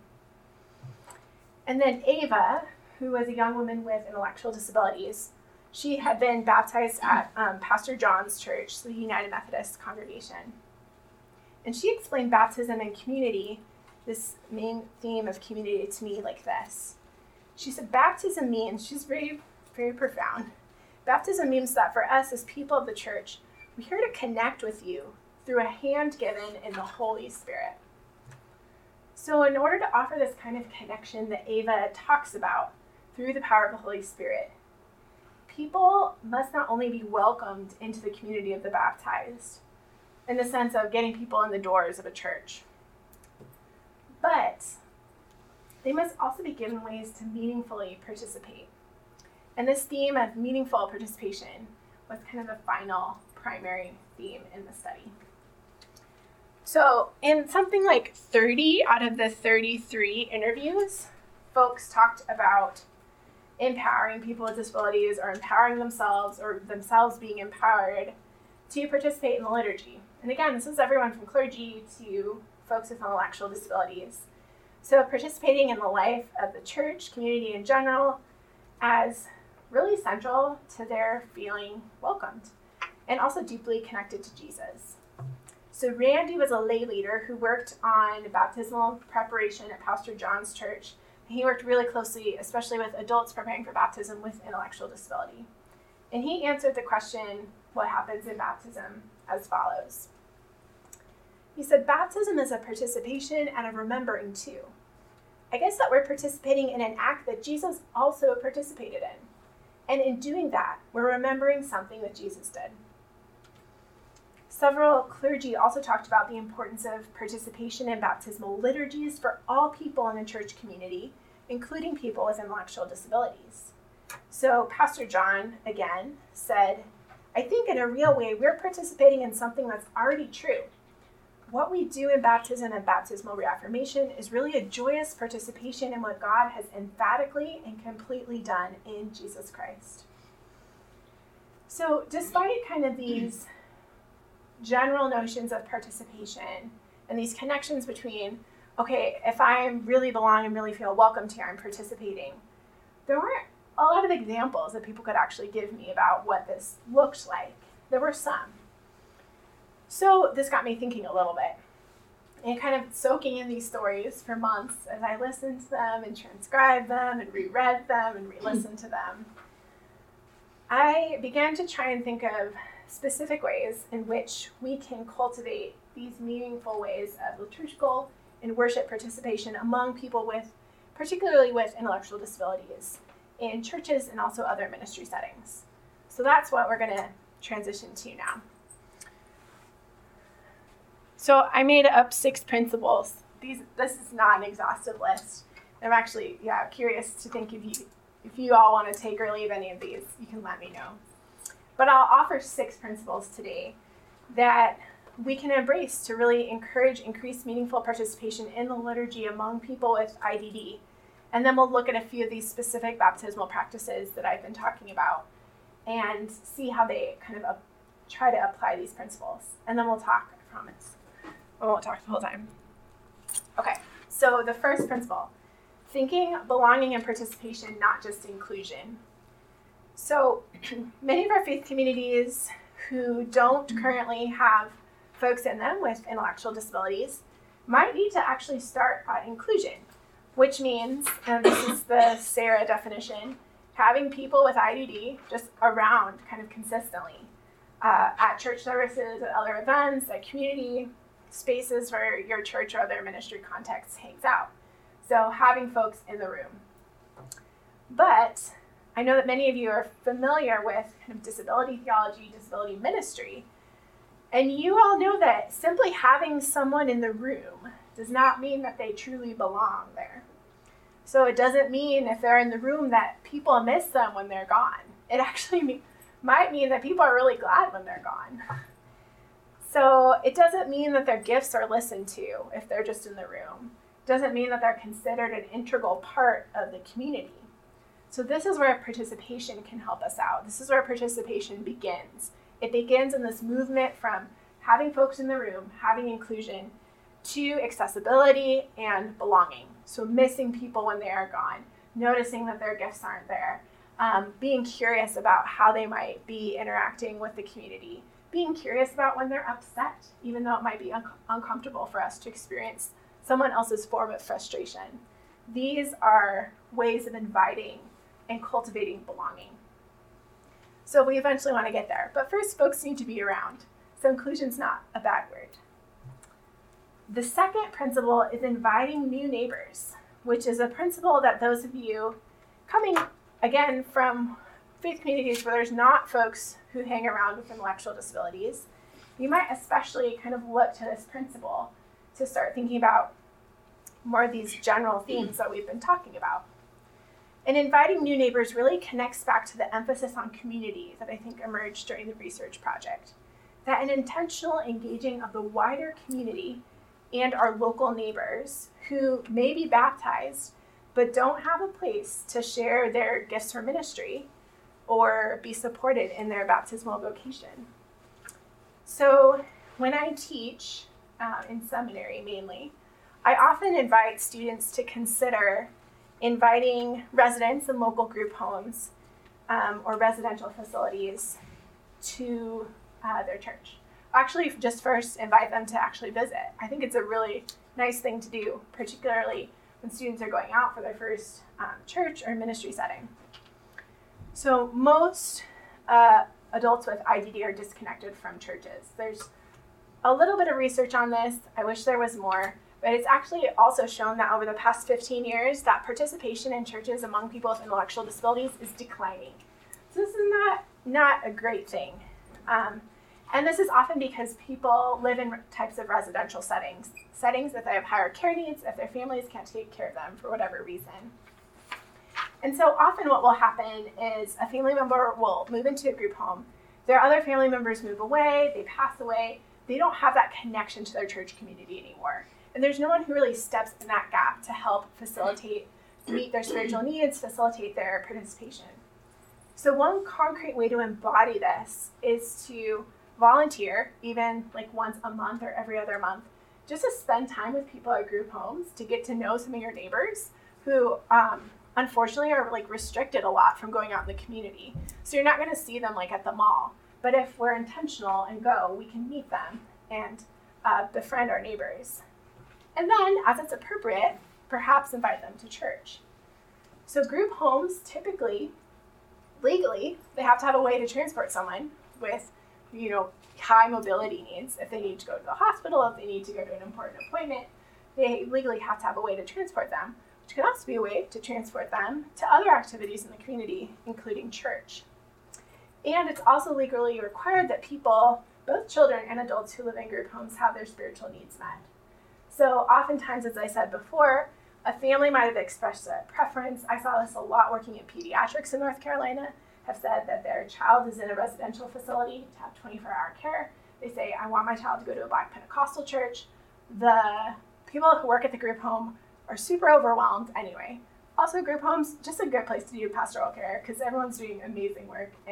And then Ava, who was a young woman with intellectual disabilities, she had been baptized at um, Pastor John's church, the United Methodist congregation. And she explained baptism and community, this main theme of community, to me like this. She said, baptism means, she's very, very profound. Baptism means that for us as people of the church, we're here to connect with you through a hand given in the Holy Spirit. So in order to offer this kind of connection that Ava talks about through the power of the Holy Spirit, people must not only be welcomed into the community of the baptized, in the sense of getting people in the doors of a church, but they must also be given ways to meaningfully participate. And this theme of meaningful participation was kind of the final primary theme in the study. So in something like thirty out of the thirty-three interviews, folks talked about empowering people with disabilities or empowering themselves or themselves being empowered to participate in the liturgy. And again, this is everyone from clergy to folks with intellectual disabilities. So participating in the life of the church, community in general, as really central to their feeling welcomed and also deeply connected to Jesus. So Randy was a lay leader who worked on baptismal preparation at Pastor John's church. He worked really closely, especially with adults preparing for baptism with intellectual disability. And he answered the question, what happens in baptism, as follows. He said, baptism is a participation and a remembering too. I guess that we're participating in an act that Jesus also participated in. And in doing that, we're remembering something that Jesus did. Several clergy also talked about the importance of participation in baptismal liturgies for all people in the church community, including people with intellectual disabilities. So Pastor John, again, said, I think in a real way, we're participating in something that's already true. What we do in baptism and baptismal reaffirmation is really a joyous participation in what God has emphatically and completely done in Jesus Christ. So despite kind of these general notions of participation and these connections between, okay, if I really belong and really feel welcomed here, I'm participating, there weren't a lot of examples that people could actually give me about what this looked like. There were some. So this got me thinking a little bit and kind of soaking in these stories for months as I listened to them and transcribed them and reread them and re-listened to them. I began to try and think of specific ways in which we can cultivate these meaningful ways of liturgical and worship participation among people with, particularly with intellectual disabilities, in churches and also other ministry settings. So that's what we're going to transition to now. So I made up six principles. These, this is not an exhaustive list. I'm actually, yeah, curious to think if you, if you all want to take or leave any of these, you can let me know. But I'll offer six principles today that we can embrace to really encourage increased meaningful participation in the liturgy among people with I D D. And then we'll look at a few of these specific baptismal practices that I've been talking about and see how they kind of up, try to apply these principles. And then we'll talk, I promise. We won't talk the whole time. Okay, so the first principle, thinking, belonging, and participation, not just inclusion. So many of our faith communities who don't currently have folks in them with intellectual disabilities might need to actually start at inclusion, which means, and this is the SARA definition, having people with I D D just around kind of consistently uh, at church services, at other events, at community spaces where your church or other ministry context hangs out. So having folks in the room. But I know that many of you are familiar with kind of disability theology, disability ministry, and you all know that simply having someone in the room does not mean that they truly belong there. So it doesn't mean if they're in the room that people miss them when they're gone. It actually mean, might mean that people are really glad when they're gone. So it doesn't mean that their gifts are listened to if they're just in the room. It doesn't mean that they're considered an integral part of the community. So this is where participation can help us out. This is where participation begins. It begins in this movement from having folks in the room, having inclusion, to accessibility and belonging. So missing people when they are gone, noticing that their gifts aren't there, um, being curious about how they might be interacting with the community, being curious about when they're upset, even though it might be un- uncomfortable for us to experience someone else's form of frustration. These are ways of inviting and cultivating belonging. So we eventually want to get there, but first folks need to be around. So inclusion's not a bad word. The second principle is inviting new neighbors, which is a principle that those of you coming, again, from faith communities where there's not folks who hang around with intellectual disabilities, you might especially kind of look to this principle to start thinking about more of these general themes that we've been talking about. And inviting new neighbors really connects back to the emphasis on community that I think emerged during the research project. That an intentional engaging of the wider community and our local neighbors who may be baptized but don't have a place to share their gifts for ministry or be supported in their baptismal vocation. So when I teach uh, in seminary mainly, I often invite students to consider inviting residents in local group homes um, or residential facilities to uh, their church. Actually, just first invite them to actually visit. I think it's a really nice thing to do, particularly when students are going out for their first um, church or ministry setting. So most uh, adults with I D D are disconnected from churches. There's a little bit of research on this. I wish there was more. But it's actually also shown that over the past fifteen years, that participation in churches among people with intellectual disabilities is declining. So this is not, not a great thing. Um, and this is often because people live in types of residential settings, settings that they have higher care needs if their families can't take care of them for whatever reason. And so often what will happen is a family member will move into a group home. Their other family members move away, they pass away, they don't have that connection to their church community anymore. And there's no one who really steps in that gap to help facilitate, meet their spiritual needs, facilitate their participation. So one concrete way to embody this is to volunteer, even like once a month or every other month, just to spend time with people at group homes to get to know some of your neighbors who um, unfortunately are like restricted a lot from going out in the community. So you're not going to see them like at the mall. But if we're intentional and go, we can meet them and uh, befriend our neighbors. And then, as it's appropriate, perhaps invite them to church. So group homes, typically, legally, they have to have a way to transport someone with, you know, high mobility needs. If they need to go to the hospital, if they need to go to an important appointment, they legally have to have a way to transport them, which could also be a way to transport them to other activities in the community, including church. And it's also legally required that people, both children and adults who live in group homes, have their spiritual needs met. So oftentimes, as I said before, a family might have expressed a preference. I saw this a lot working in pediatrics in North Carolina, have said that their child is in a residential facility to have twenty-four hour care. They say, I want my child to go to a Black Pentecostal church. The people who work at the group home are super overwhelmed anyway. Also, group homes, just a good place to do pastoral care because everyone's doing amazing work and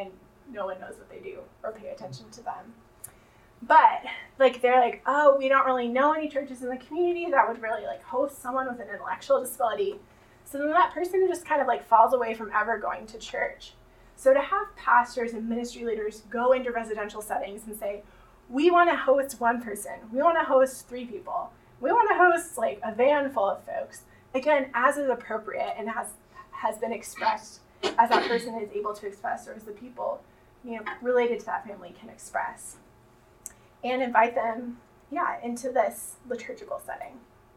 no one knows what they do or pay attention to them. But like they're like, oh, we don't really know any churches in the community that would really like host someone with an intellectual disability. So then that person just kind of like falls away from ever going to church. So to have pastors and ministry leaders go into residential settings and say, we want to host one person, we want to host three people, we want to host like a van full of folks, again, as is appropriate and has has been expressed as that person is able to express, or as the people, you know, related to that family can express. And invite them, yeah, into this liturgical setting.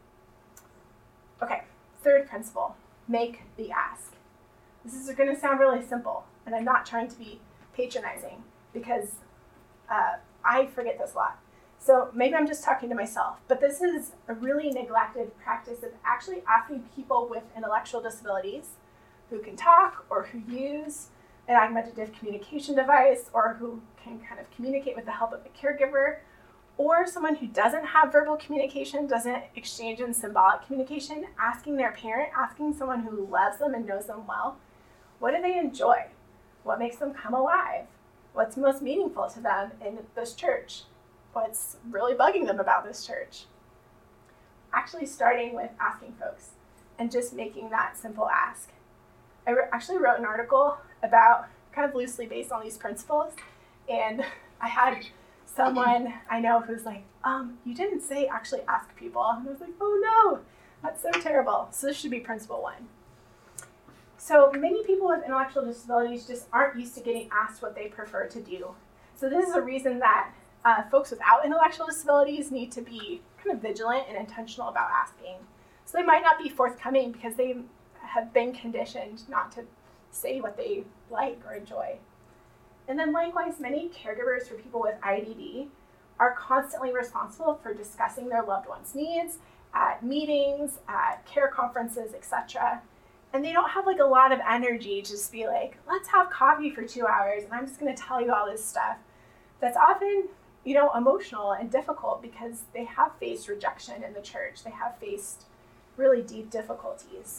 Okay, third principle, make the ask. This is going to sound really simple, and I'm not trying to be patronizing because uh, I forget this a lot. So maybe I'm just talking to myself, but this is a really neglected practice of actually asking people with intellectual disabilities who can talk or who use an augmentative communication device or who can kind of communicate with the help of a caregiver, or someone who doesn't have verbal communication, doesn't exchange in symbolic communication, asking their parent, asking someone who loves them and knows them well, what do they enjoy? What makes them come alive? What's most meaningful to them in this church? What's really bugging them about this church? Actually starting with asking folks and just making that simple ask. I re- actually wrote an article about, kind of loosely based on these principles, and I had someone I know who's like, um, you didn't say actually ask people. And I was like, oh no, that's so terrible. So this should be principle one. So many people with intellectual disabilities just aren't used to getting asked what they prefer to do. So this is a reason that uh, folks without intellectual disabilities need to be kind of vigilant and intentional about asking. So they might not be forthcoming because they have been conditioned not to say what they like or enjoy. And then likewise, many caregivers for people with I D D are constantly responsible for discussing their loved one's needs at meetings, at care conferences, et cetera. And they don't have like a lot of energy to just be like, let's have coffee for two hours and I'm just gonna tell you all this stuff. That's often, you know, emotional and difficult because they have faced rejection in the church. They have faced really deep difficulties.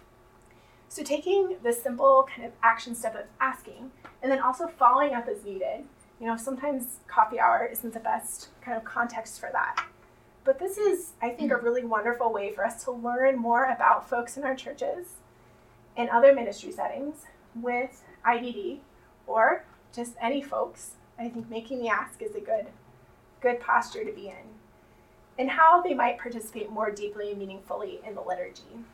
So taking this simple kind of action step of asking, and then also following up as needed. You know, sometimes coffee hour isn't the best kind of context for that. But this is, I think, a really wonderful way for us to learn more about folks in our churches and other ministry settings with I D D, or just any folks. I think making the ask is a good, good posture to be in, and how they might participate more deeply and meaningfully in the liturgy.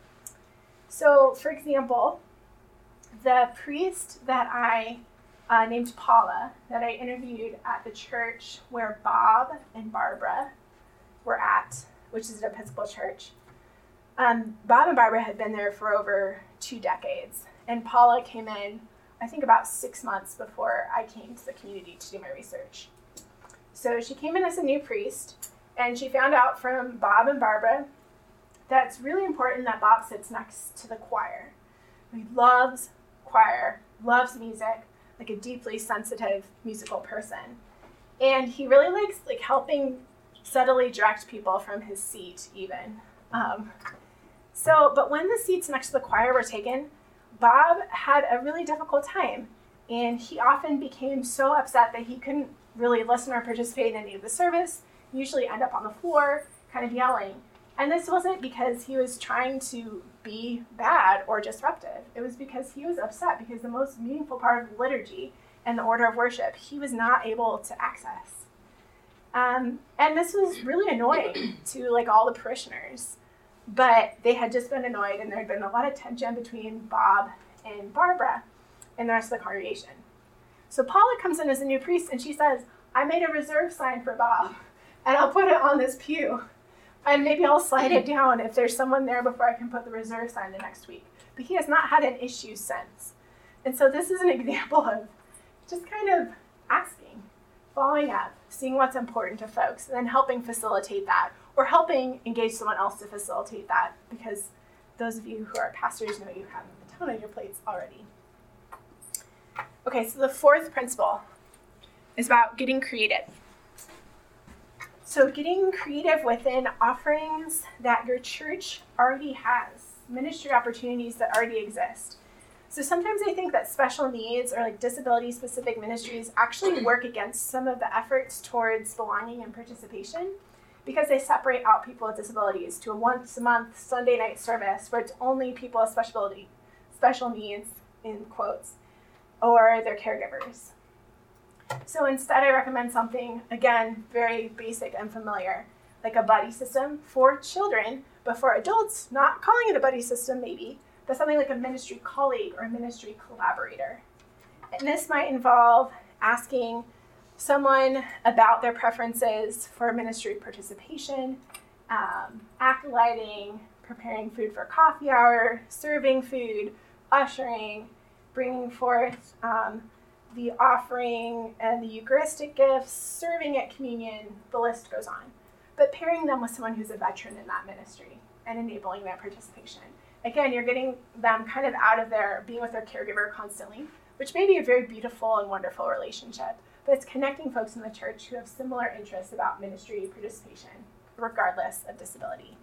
So, for example, the priest that I uh, named Paula, that I interviewed at the church where Bob and Barbara were at, which is an Episcopal church, um, Bob and Barbara had been there for over two decades, and Paula came in, I think, about six months before I came to the community to do my research. So she came in as a new priest, and she found out from Bob and Barbara that it's really important that Bob sits next to the choir. He loves choir, loves music, like a deeply sensitive musical person. And he really likes like helping subtly direct people from his seat even. Um, so, but when the seats next to the choir were taken, Bob had a really difficult time. And he often became so upset that he couldn't really listen or participate in any of the service, usually end up on the floor, kind of yelling. And this wasn't because he was trying to be bad or disruptive. It was because he was upset because the most meaningful part of the liturgy and the order of worship, he was not able to access. Um, and this was really annoying to like all the parishioners. But they had just been annoyed, and there had been a lot of tension between Bob and Barbara and the rest of the congregation. So Paula comes in as a new priest, and she says, I made a reserve sign for Bob, and I'll put it on this pew. And maybe I'll slide it down if there's someone there before I can put the reserve sign the next week. But he has not had an issue since. And so this is an example of just kind of asking, following up, seeing what's important to folks, and then helping facilitate that, or helping engage someone else to facilitate that, because those of you who are pastors know you have a ton on your plates already. Okay, so the fourth principle is about getting creative. So getting creative within offerings that your church already has, ministry opportunities that already exist. So sometimes I think that special needs or like disability-specific ministries actually work against some of the efforts towards belonging and participation because they separate out people with disabilities to a once-a-month Sunday night service where it's only people with special ability, special needs, in quotes, or their caregivers. So instead I recommend something, again, very basic and familiar, like a buddy system for children, but for adults, not calling it a buddy system maybe, but something like a ministry colleague or a ministry collaborator. And this might involve asking someone about their preferences for ministry participation, um, acolyting, preparing food for coffee hour, serving food, ushering, bringing forth um, the offering and the Eucharistic gifts, serving at communion, the list goes on. But pairing them with someone who's a veteran in that ministry and enabling their participation. Again, you're getting them kind of out of their being with their caregiver constantly, which may be a very beautiful and wonderful relationship, but it's connecting folks in the church who have similar interests about ministry participation, regardless of disability.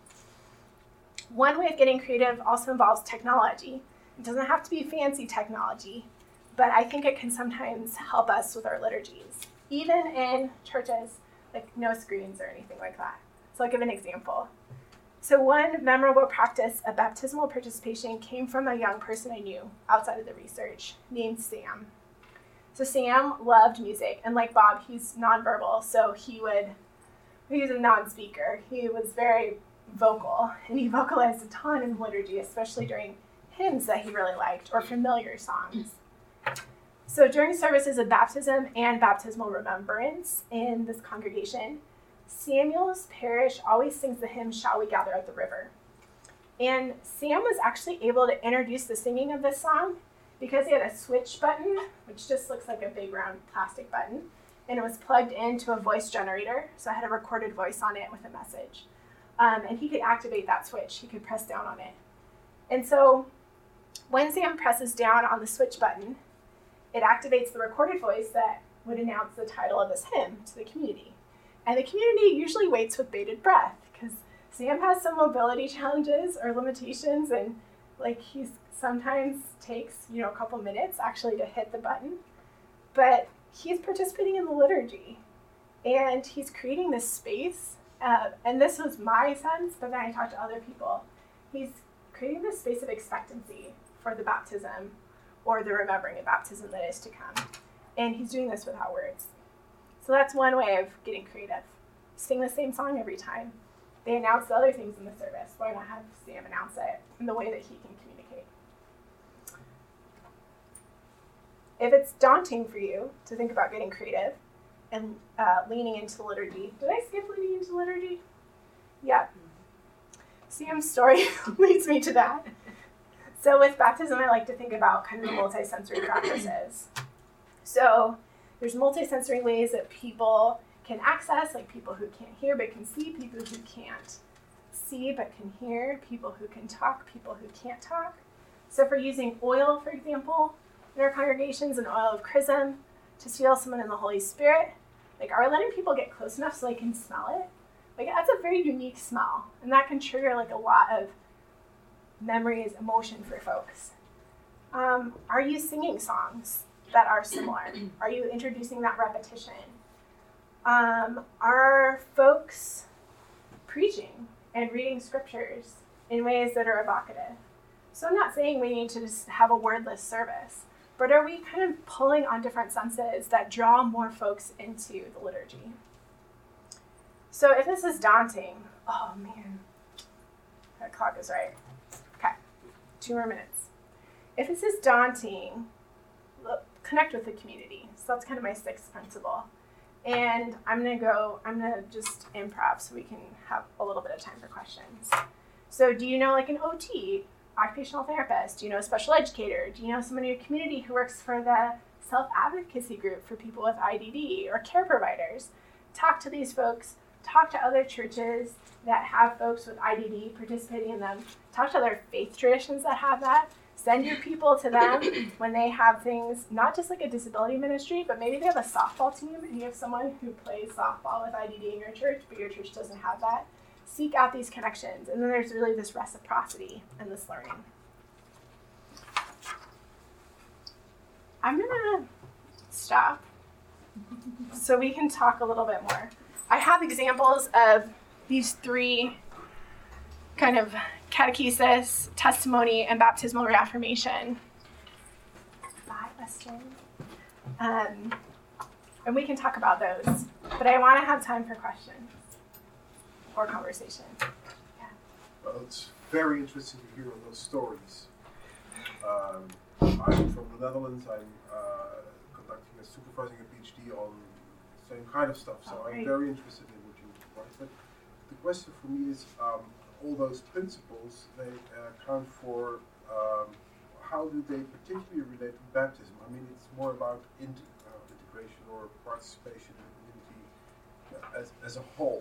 One way of getting creative also involves technology. It doesn't have to be fancy technology, but I think it can sometimes help us with our liturgies, even in churches, like no screens or anything like that. So I'll give an example. So one memorable practice of baptismal participation came from a young person I knew outside of the research named Sam. So Sam loved music, and like Bob, he's nonverbal, so he would, he was a non-speaker. He was very vocal, and he vocalized a ton in liturgy, especially during hymns that he really liked, or familiar songs. So during services of baptism and baptismal remembrance in this congregation, Samuel's parish always sings the hymn, Shall We Gather at the River? And Sam was actually able to introduce the singing of this song because he had a switch button, which just looks like a big round plastic button, and it was plugged into a voice generator, so I had a recorded voice on it with a message. Um, and he could activate that switch. He could press down on it. And so when Sam presses down on the switch button, it activates the recorded voice that would announce the title of this hymn to the community. And the community usually waits with bated breath because Sam has some mobility challenges or limitations, and like he sometimes takes, you know, a couple minutes actually to hit the button. But he's participating in the liturgy, and he's creating this space. Uh, and this was my sense, but then I talked to other people. He's creating this space of expectancy for the baptism or the remembering of baptism that is to come. And he's doing this without words. So that's one way of getting creative. Sing the same song every time. They announce the other things in the service. Why not have Sam announce it in the way that he can communicate? If it's daunting for you to think about getting creative and uh, leaning into liturgy, did I skip leaning into liturgy? Yeah. Sam's story leads me to that. So with baptism, I like to think about kind of the multi-sensory practices. So there's multi-sensory ways that people can access, like people who can't hear but can see, people who can't see but can hear, people who can talk, people who can't talk. So if we're using oil, for example, in our congregations, an oil of chrism, to seal someone in the Holy Spirit, like are we letting people get close enough so they can smell it? Like that's a very unique smell, and that can trigger like a lot of memories, emotion for folks. Um, are you singing songs that are similar? Are you introducing that repetition? Um, are folks preaching and reading scriptures in ways that are evocative? So I'm not saying we need to just have a wordless service, but are we kind of pulling on different senses that draw more folks into the liturgy? So if this is daunting, oh man, that clock is right. Okay, two more minutes. If this is daunting, look, connect with the community. So that's kind of my sixth principle. And I'm gonna go, I'm gonna just improv so we can have a little bit of time for questions. So do you know like an O T, occupational therapist? Do you know a special educator? Do you know someone in your community who works for the self-advocacy group for people with I D D or care providers? Talk to these folks, talk to other churches that have folks with I D D participating in them, talk to other faith traditions that have that. Send your people to them when they have things, not just like a disability ministry, but maybe they have a softball team and you have someone who plays softball with I D D in your church, but your church doesn't have that. Seek out these connections. And then there's really this reciprocity and this learning. I'm gonna stop so we can talk a little bit more. I have examples of these three kind of catechesis, testimony, and baptismal reaffirmation. Bye, Weston. Um, and we can talk about those, but I want to have time for questions or conversation. Yeah. Well, it's very interesting to hear those stories. Um, I'm from the Netherlands. I'm uh, conducting a supervising a PhD on the same kind of stuff, so Oh, I'm great. very interested in what you write. But the question for me is, um, all those principles, they uh, account for um, how do they particularly relate to baptism? I mean, it's more about int- uh, integration or participation in the community uh, as, as a whole.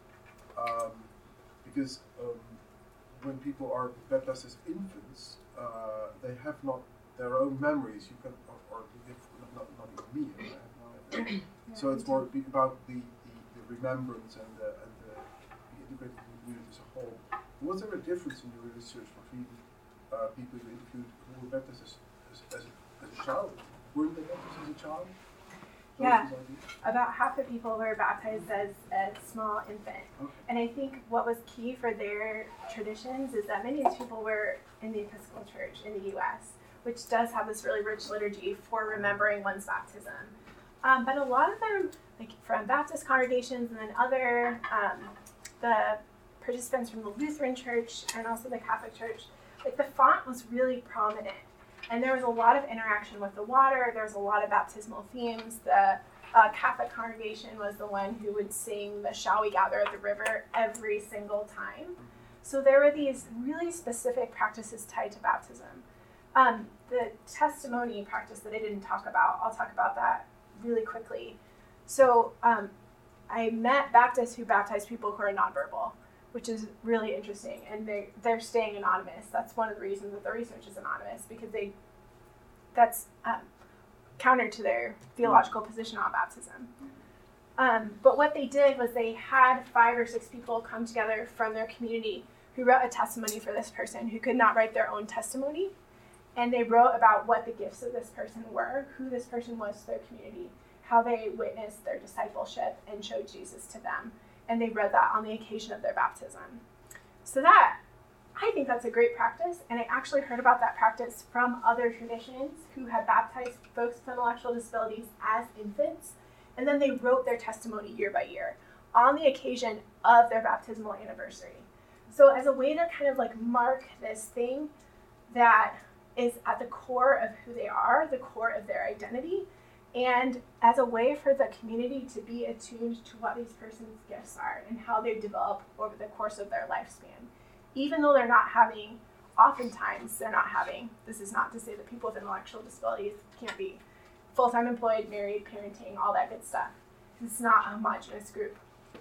Um, because um, when people are baptized as infants, uh, they have not their own memories. You can, or, or if, not, not even me, I have no idea. Yeah, So it's me more too. be- about the, the, the remembrance and the, and the, the integrated community as a whole. Was there a difference in your research between uh, people you interviewed who were baptized as, as, as, a, as a child? Were they baptized as a child? Those Yeah. was ideas? About half the people were baptized as a small infant. Okay. And I think what was key for their traditions is that many of these people were in the Episcopal Church in the U S, which does have this really rich liturgy for remembering one's baptism. Um, but a lot of them, like from Baptist congregations and then other, um, the participants from the Lutheran Church and also the Catholic Church, like the font was really prominent. And there was a lot of interaction with the water. There was a lot of baptismal themes. The uh, Catholic congregation was the one who would sing the Shall We Gather at the River every single time. So there were these really specific practices tied to baptism. Um, the testimony practice that I didn't talk about, I'll talk about that really quickly. So um, I met Baptists who baptize people who are nonverbal, which is really interesting, and they they're staying anonymous. That's one of the reasons that the research is anonymous, because they that's um, counter to their theological position on baptism. Um, but what they did was they had five or six people come together from their community who wrote a testimony for this person who could not write their own testimony, and they wrote about what the gifts of this person were, who this person was to their community, how they witnessed their discipleship and showed Jesus to them. And they read that on the occasion of their baptism. So that, I think that's a great practice, and I actually heard about that practice from other traditions who had baptized folks with intellectual disabilities as infants, and then they wrote their testimony year by year on the occasion of their baptismal anniversary. So as a way to kind of like mark this thing that is at the core of who they are, the core of their identity, and as a way for the community to be attuned to what these person's gifts are and how they develop over the course of their lifespan. Even though they're not having, oftentimes they're not having, this is not to say that people with intellectual disabilities can't be full-time employed, married, parenting, all that good stuff. It's not a homogenous group.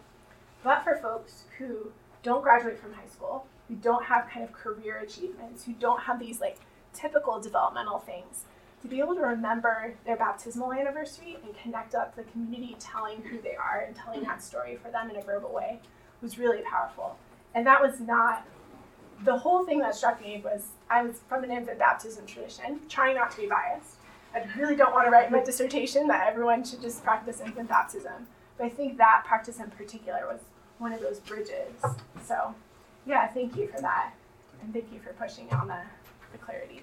But for folks who don't graduate from high school, who don't have kind of career achievements, who don't have these like typical developmental things, to be able to remember their baptismal anniversary and connect up the community telling who they are and telling that story for them in a verbal way was really powerful. And that was not, the whole thing that struck me was, I was from an infant baptism tradition, trying not to be biased. I really don't want to write in my dissertation that everyone should just practice infant baptism. But I think that practice in particular was one of those bridges. So yeah, thank you for that. And thank you for pushing on the, the clarity.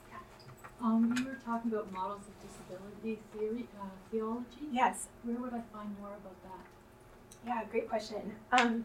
Um, you were talking about models of disability theory, uh, theology. Yes. Where would I find more about that? Yeah, great question. Um,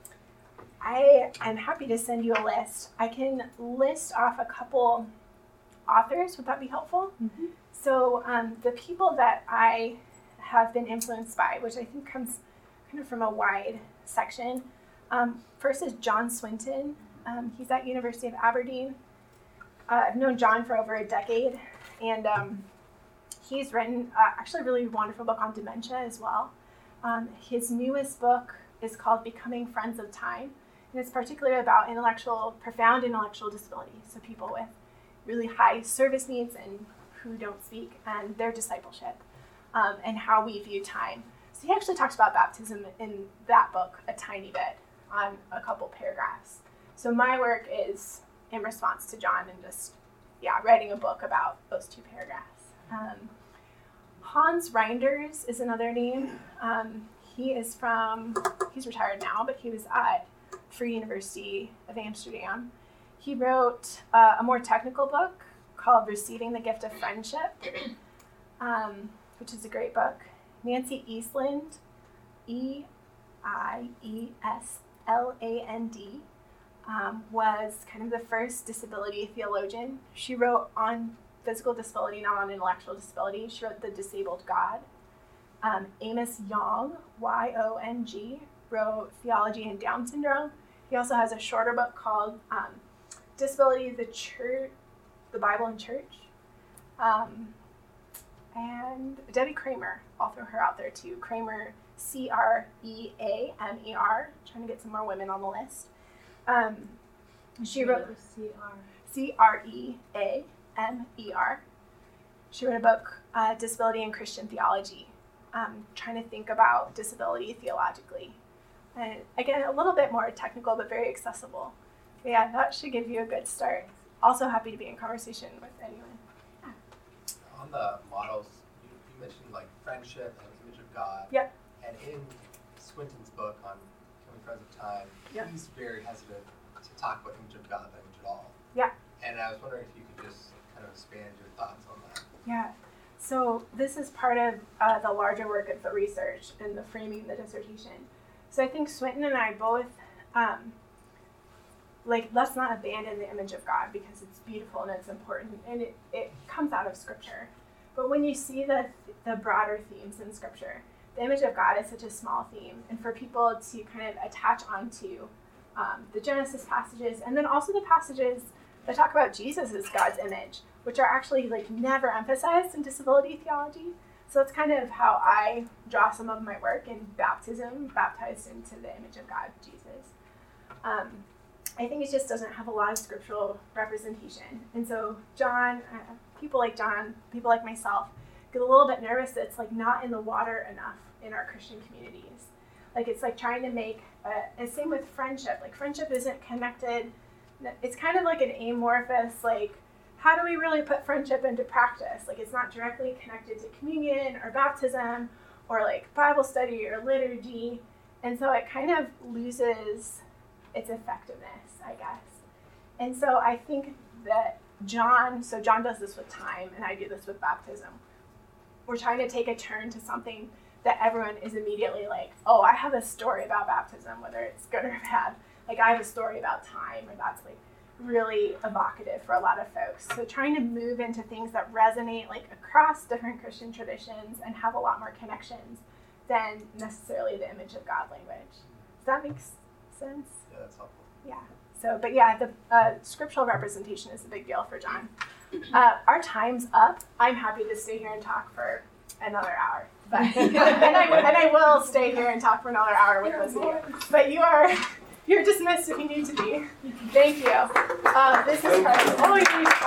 I am happy to send you a list. I can list off a couple authors. Would that be helpful? Mm-hmm. So um, the people that I have been influenced by, which I think comes kind of from a wide section. Um, first is John Swinton. Um, he's at University of Aberdeen. Uh, I've known John for over a decade, and um, he's written uh, actually a really wonderful book on dementia as well. Um, his newest book is called Becoming Friends of Time, and it's particularly about intellectual, profound intellectual disability, so people with really high service needs and who don't speak, and their discipleship, um, and how we view time. So he actually talks about baptism in that book a tiny bit on a couple paragraphs. So my work is in response to John and just, yeah, writing a book about those two paragraphs. Um, Hans Reinders is another name. Um, he is from, he's retired now, but he was at Free University of Amsterdam. He wrote uh, a more technical book called Receiving the Gift of Friendship, um, which is a great book. Nancy Eastland, E I E S L A N D, um, was kind of the first disability theologian. She wrote on physical disability, not on intellectual disability. She wrote The Disabled God. Um, Amos Yong, Y O N G, wrote Theology and Down Syndrome. He also has a shorter book called um, Disability, the Church, the Bible and Church. Um, and Debbie Kramer, I'll throw her out there too. Kramer, C R E A M E R, trying to get some more women on the list. Um, she wrote C R C R E A M E R. She wrote a book, uh, Disability and Christian Theology, um, trying to think about disability theologically. And again, a little bit more technical, but very accessible. But yeah, that should give you a good start. Also happy to be in conversation with anyone. Yeah. On the models, you, you mentioned like friendship and image of God. Yep. And in Swinton's book on Becoming Friends of Time, yep. he's very hesitant to talk about image of God language at all. Yeah. And I was wondering if you could just kind of expand your thoughts on that. Yeah. So this is part of uh, the larger work of the research and the framing the dissertation. So I think Swinton and I both, um, like, let's not abandon the image of God because it's beautiful and it's important and it, it comes out of Scripture. But when you see the the broader themes in Scripture, the image of God is such a small theme, and for people to kind of attach onto um, the Genesis passages and then also the passages that talk about Jesus as God's image, which are actually like never emphasized in disability theology. So that's kind of how I draw some of my work in baptism, baptized into the image of God, Jesus. Um, I think it just doesn't have a lot of scriptural representation. And so John, uh, people like John, people like myself, get a little bit nervous that it's like not in the water enough in our Christian communities. Like it's like trying to make, a, and same with friendship, like friendship isn't connected. It's kind of like an amorphous, like, how do we really put friendship into practice? Like it's not directly connected to communion or baptism or like Bible study or liturgy. And so it kind of loses its effectiveness, I guess. And so I think that John, so John does this with time and I do this with baptism. We're trying to take a turn to something that everyone is immediately like, oh, I have a story about baptism, whether it's good or bad. Like I have a story about time, or that's like really evocative for a lot of folks. So trying to move into things that resonate like across different Christian traditions and have a lot more connections than necessarily the image of God language. Does that make sense? Yeah, that's helpful. Yeah. So, but yeah, the uh, scriptural representation is a big deal for John. Uh, our time's up. I'm happy to stay here and talk for another hour. But, and, I, and I will stay here and talk for another hour with those of you. But you are, you're dismissed if you need to be. Thank you. Uh, this is her. Oh,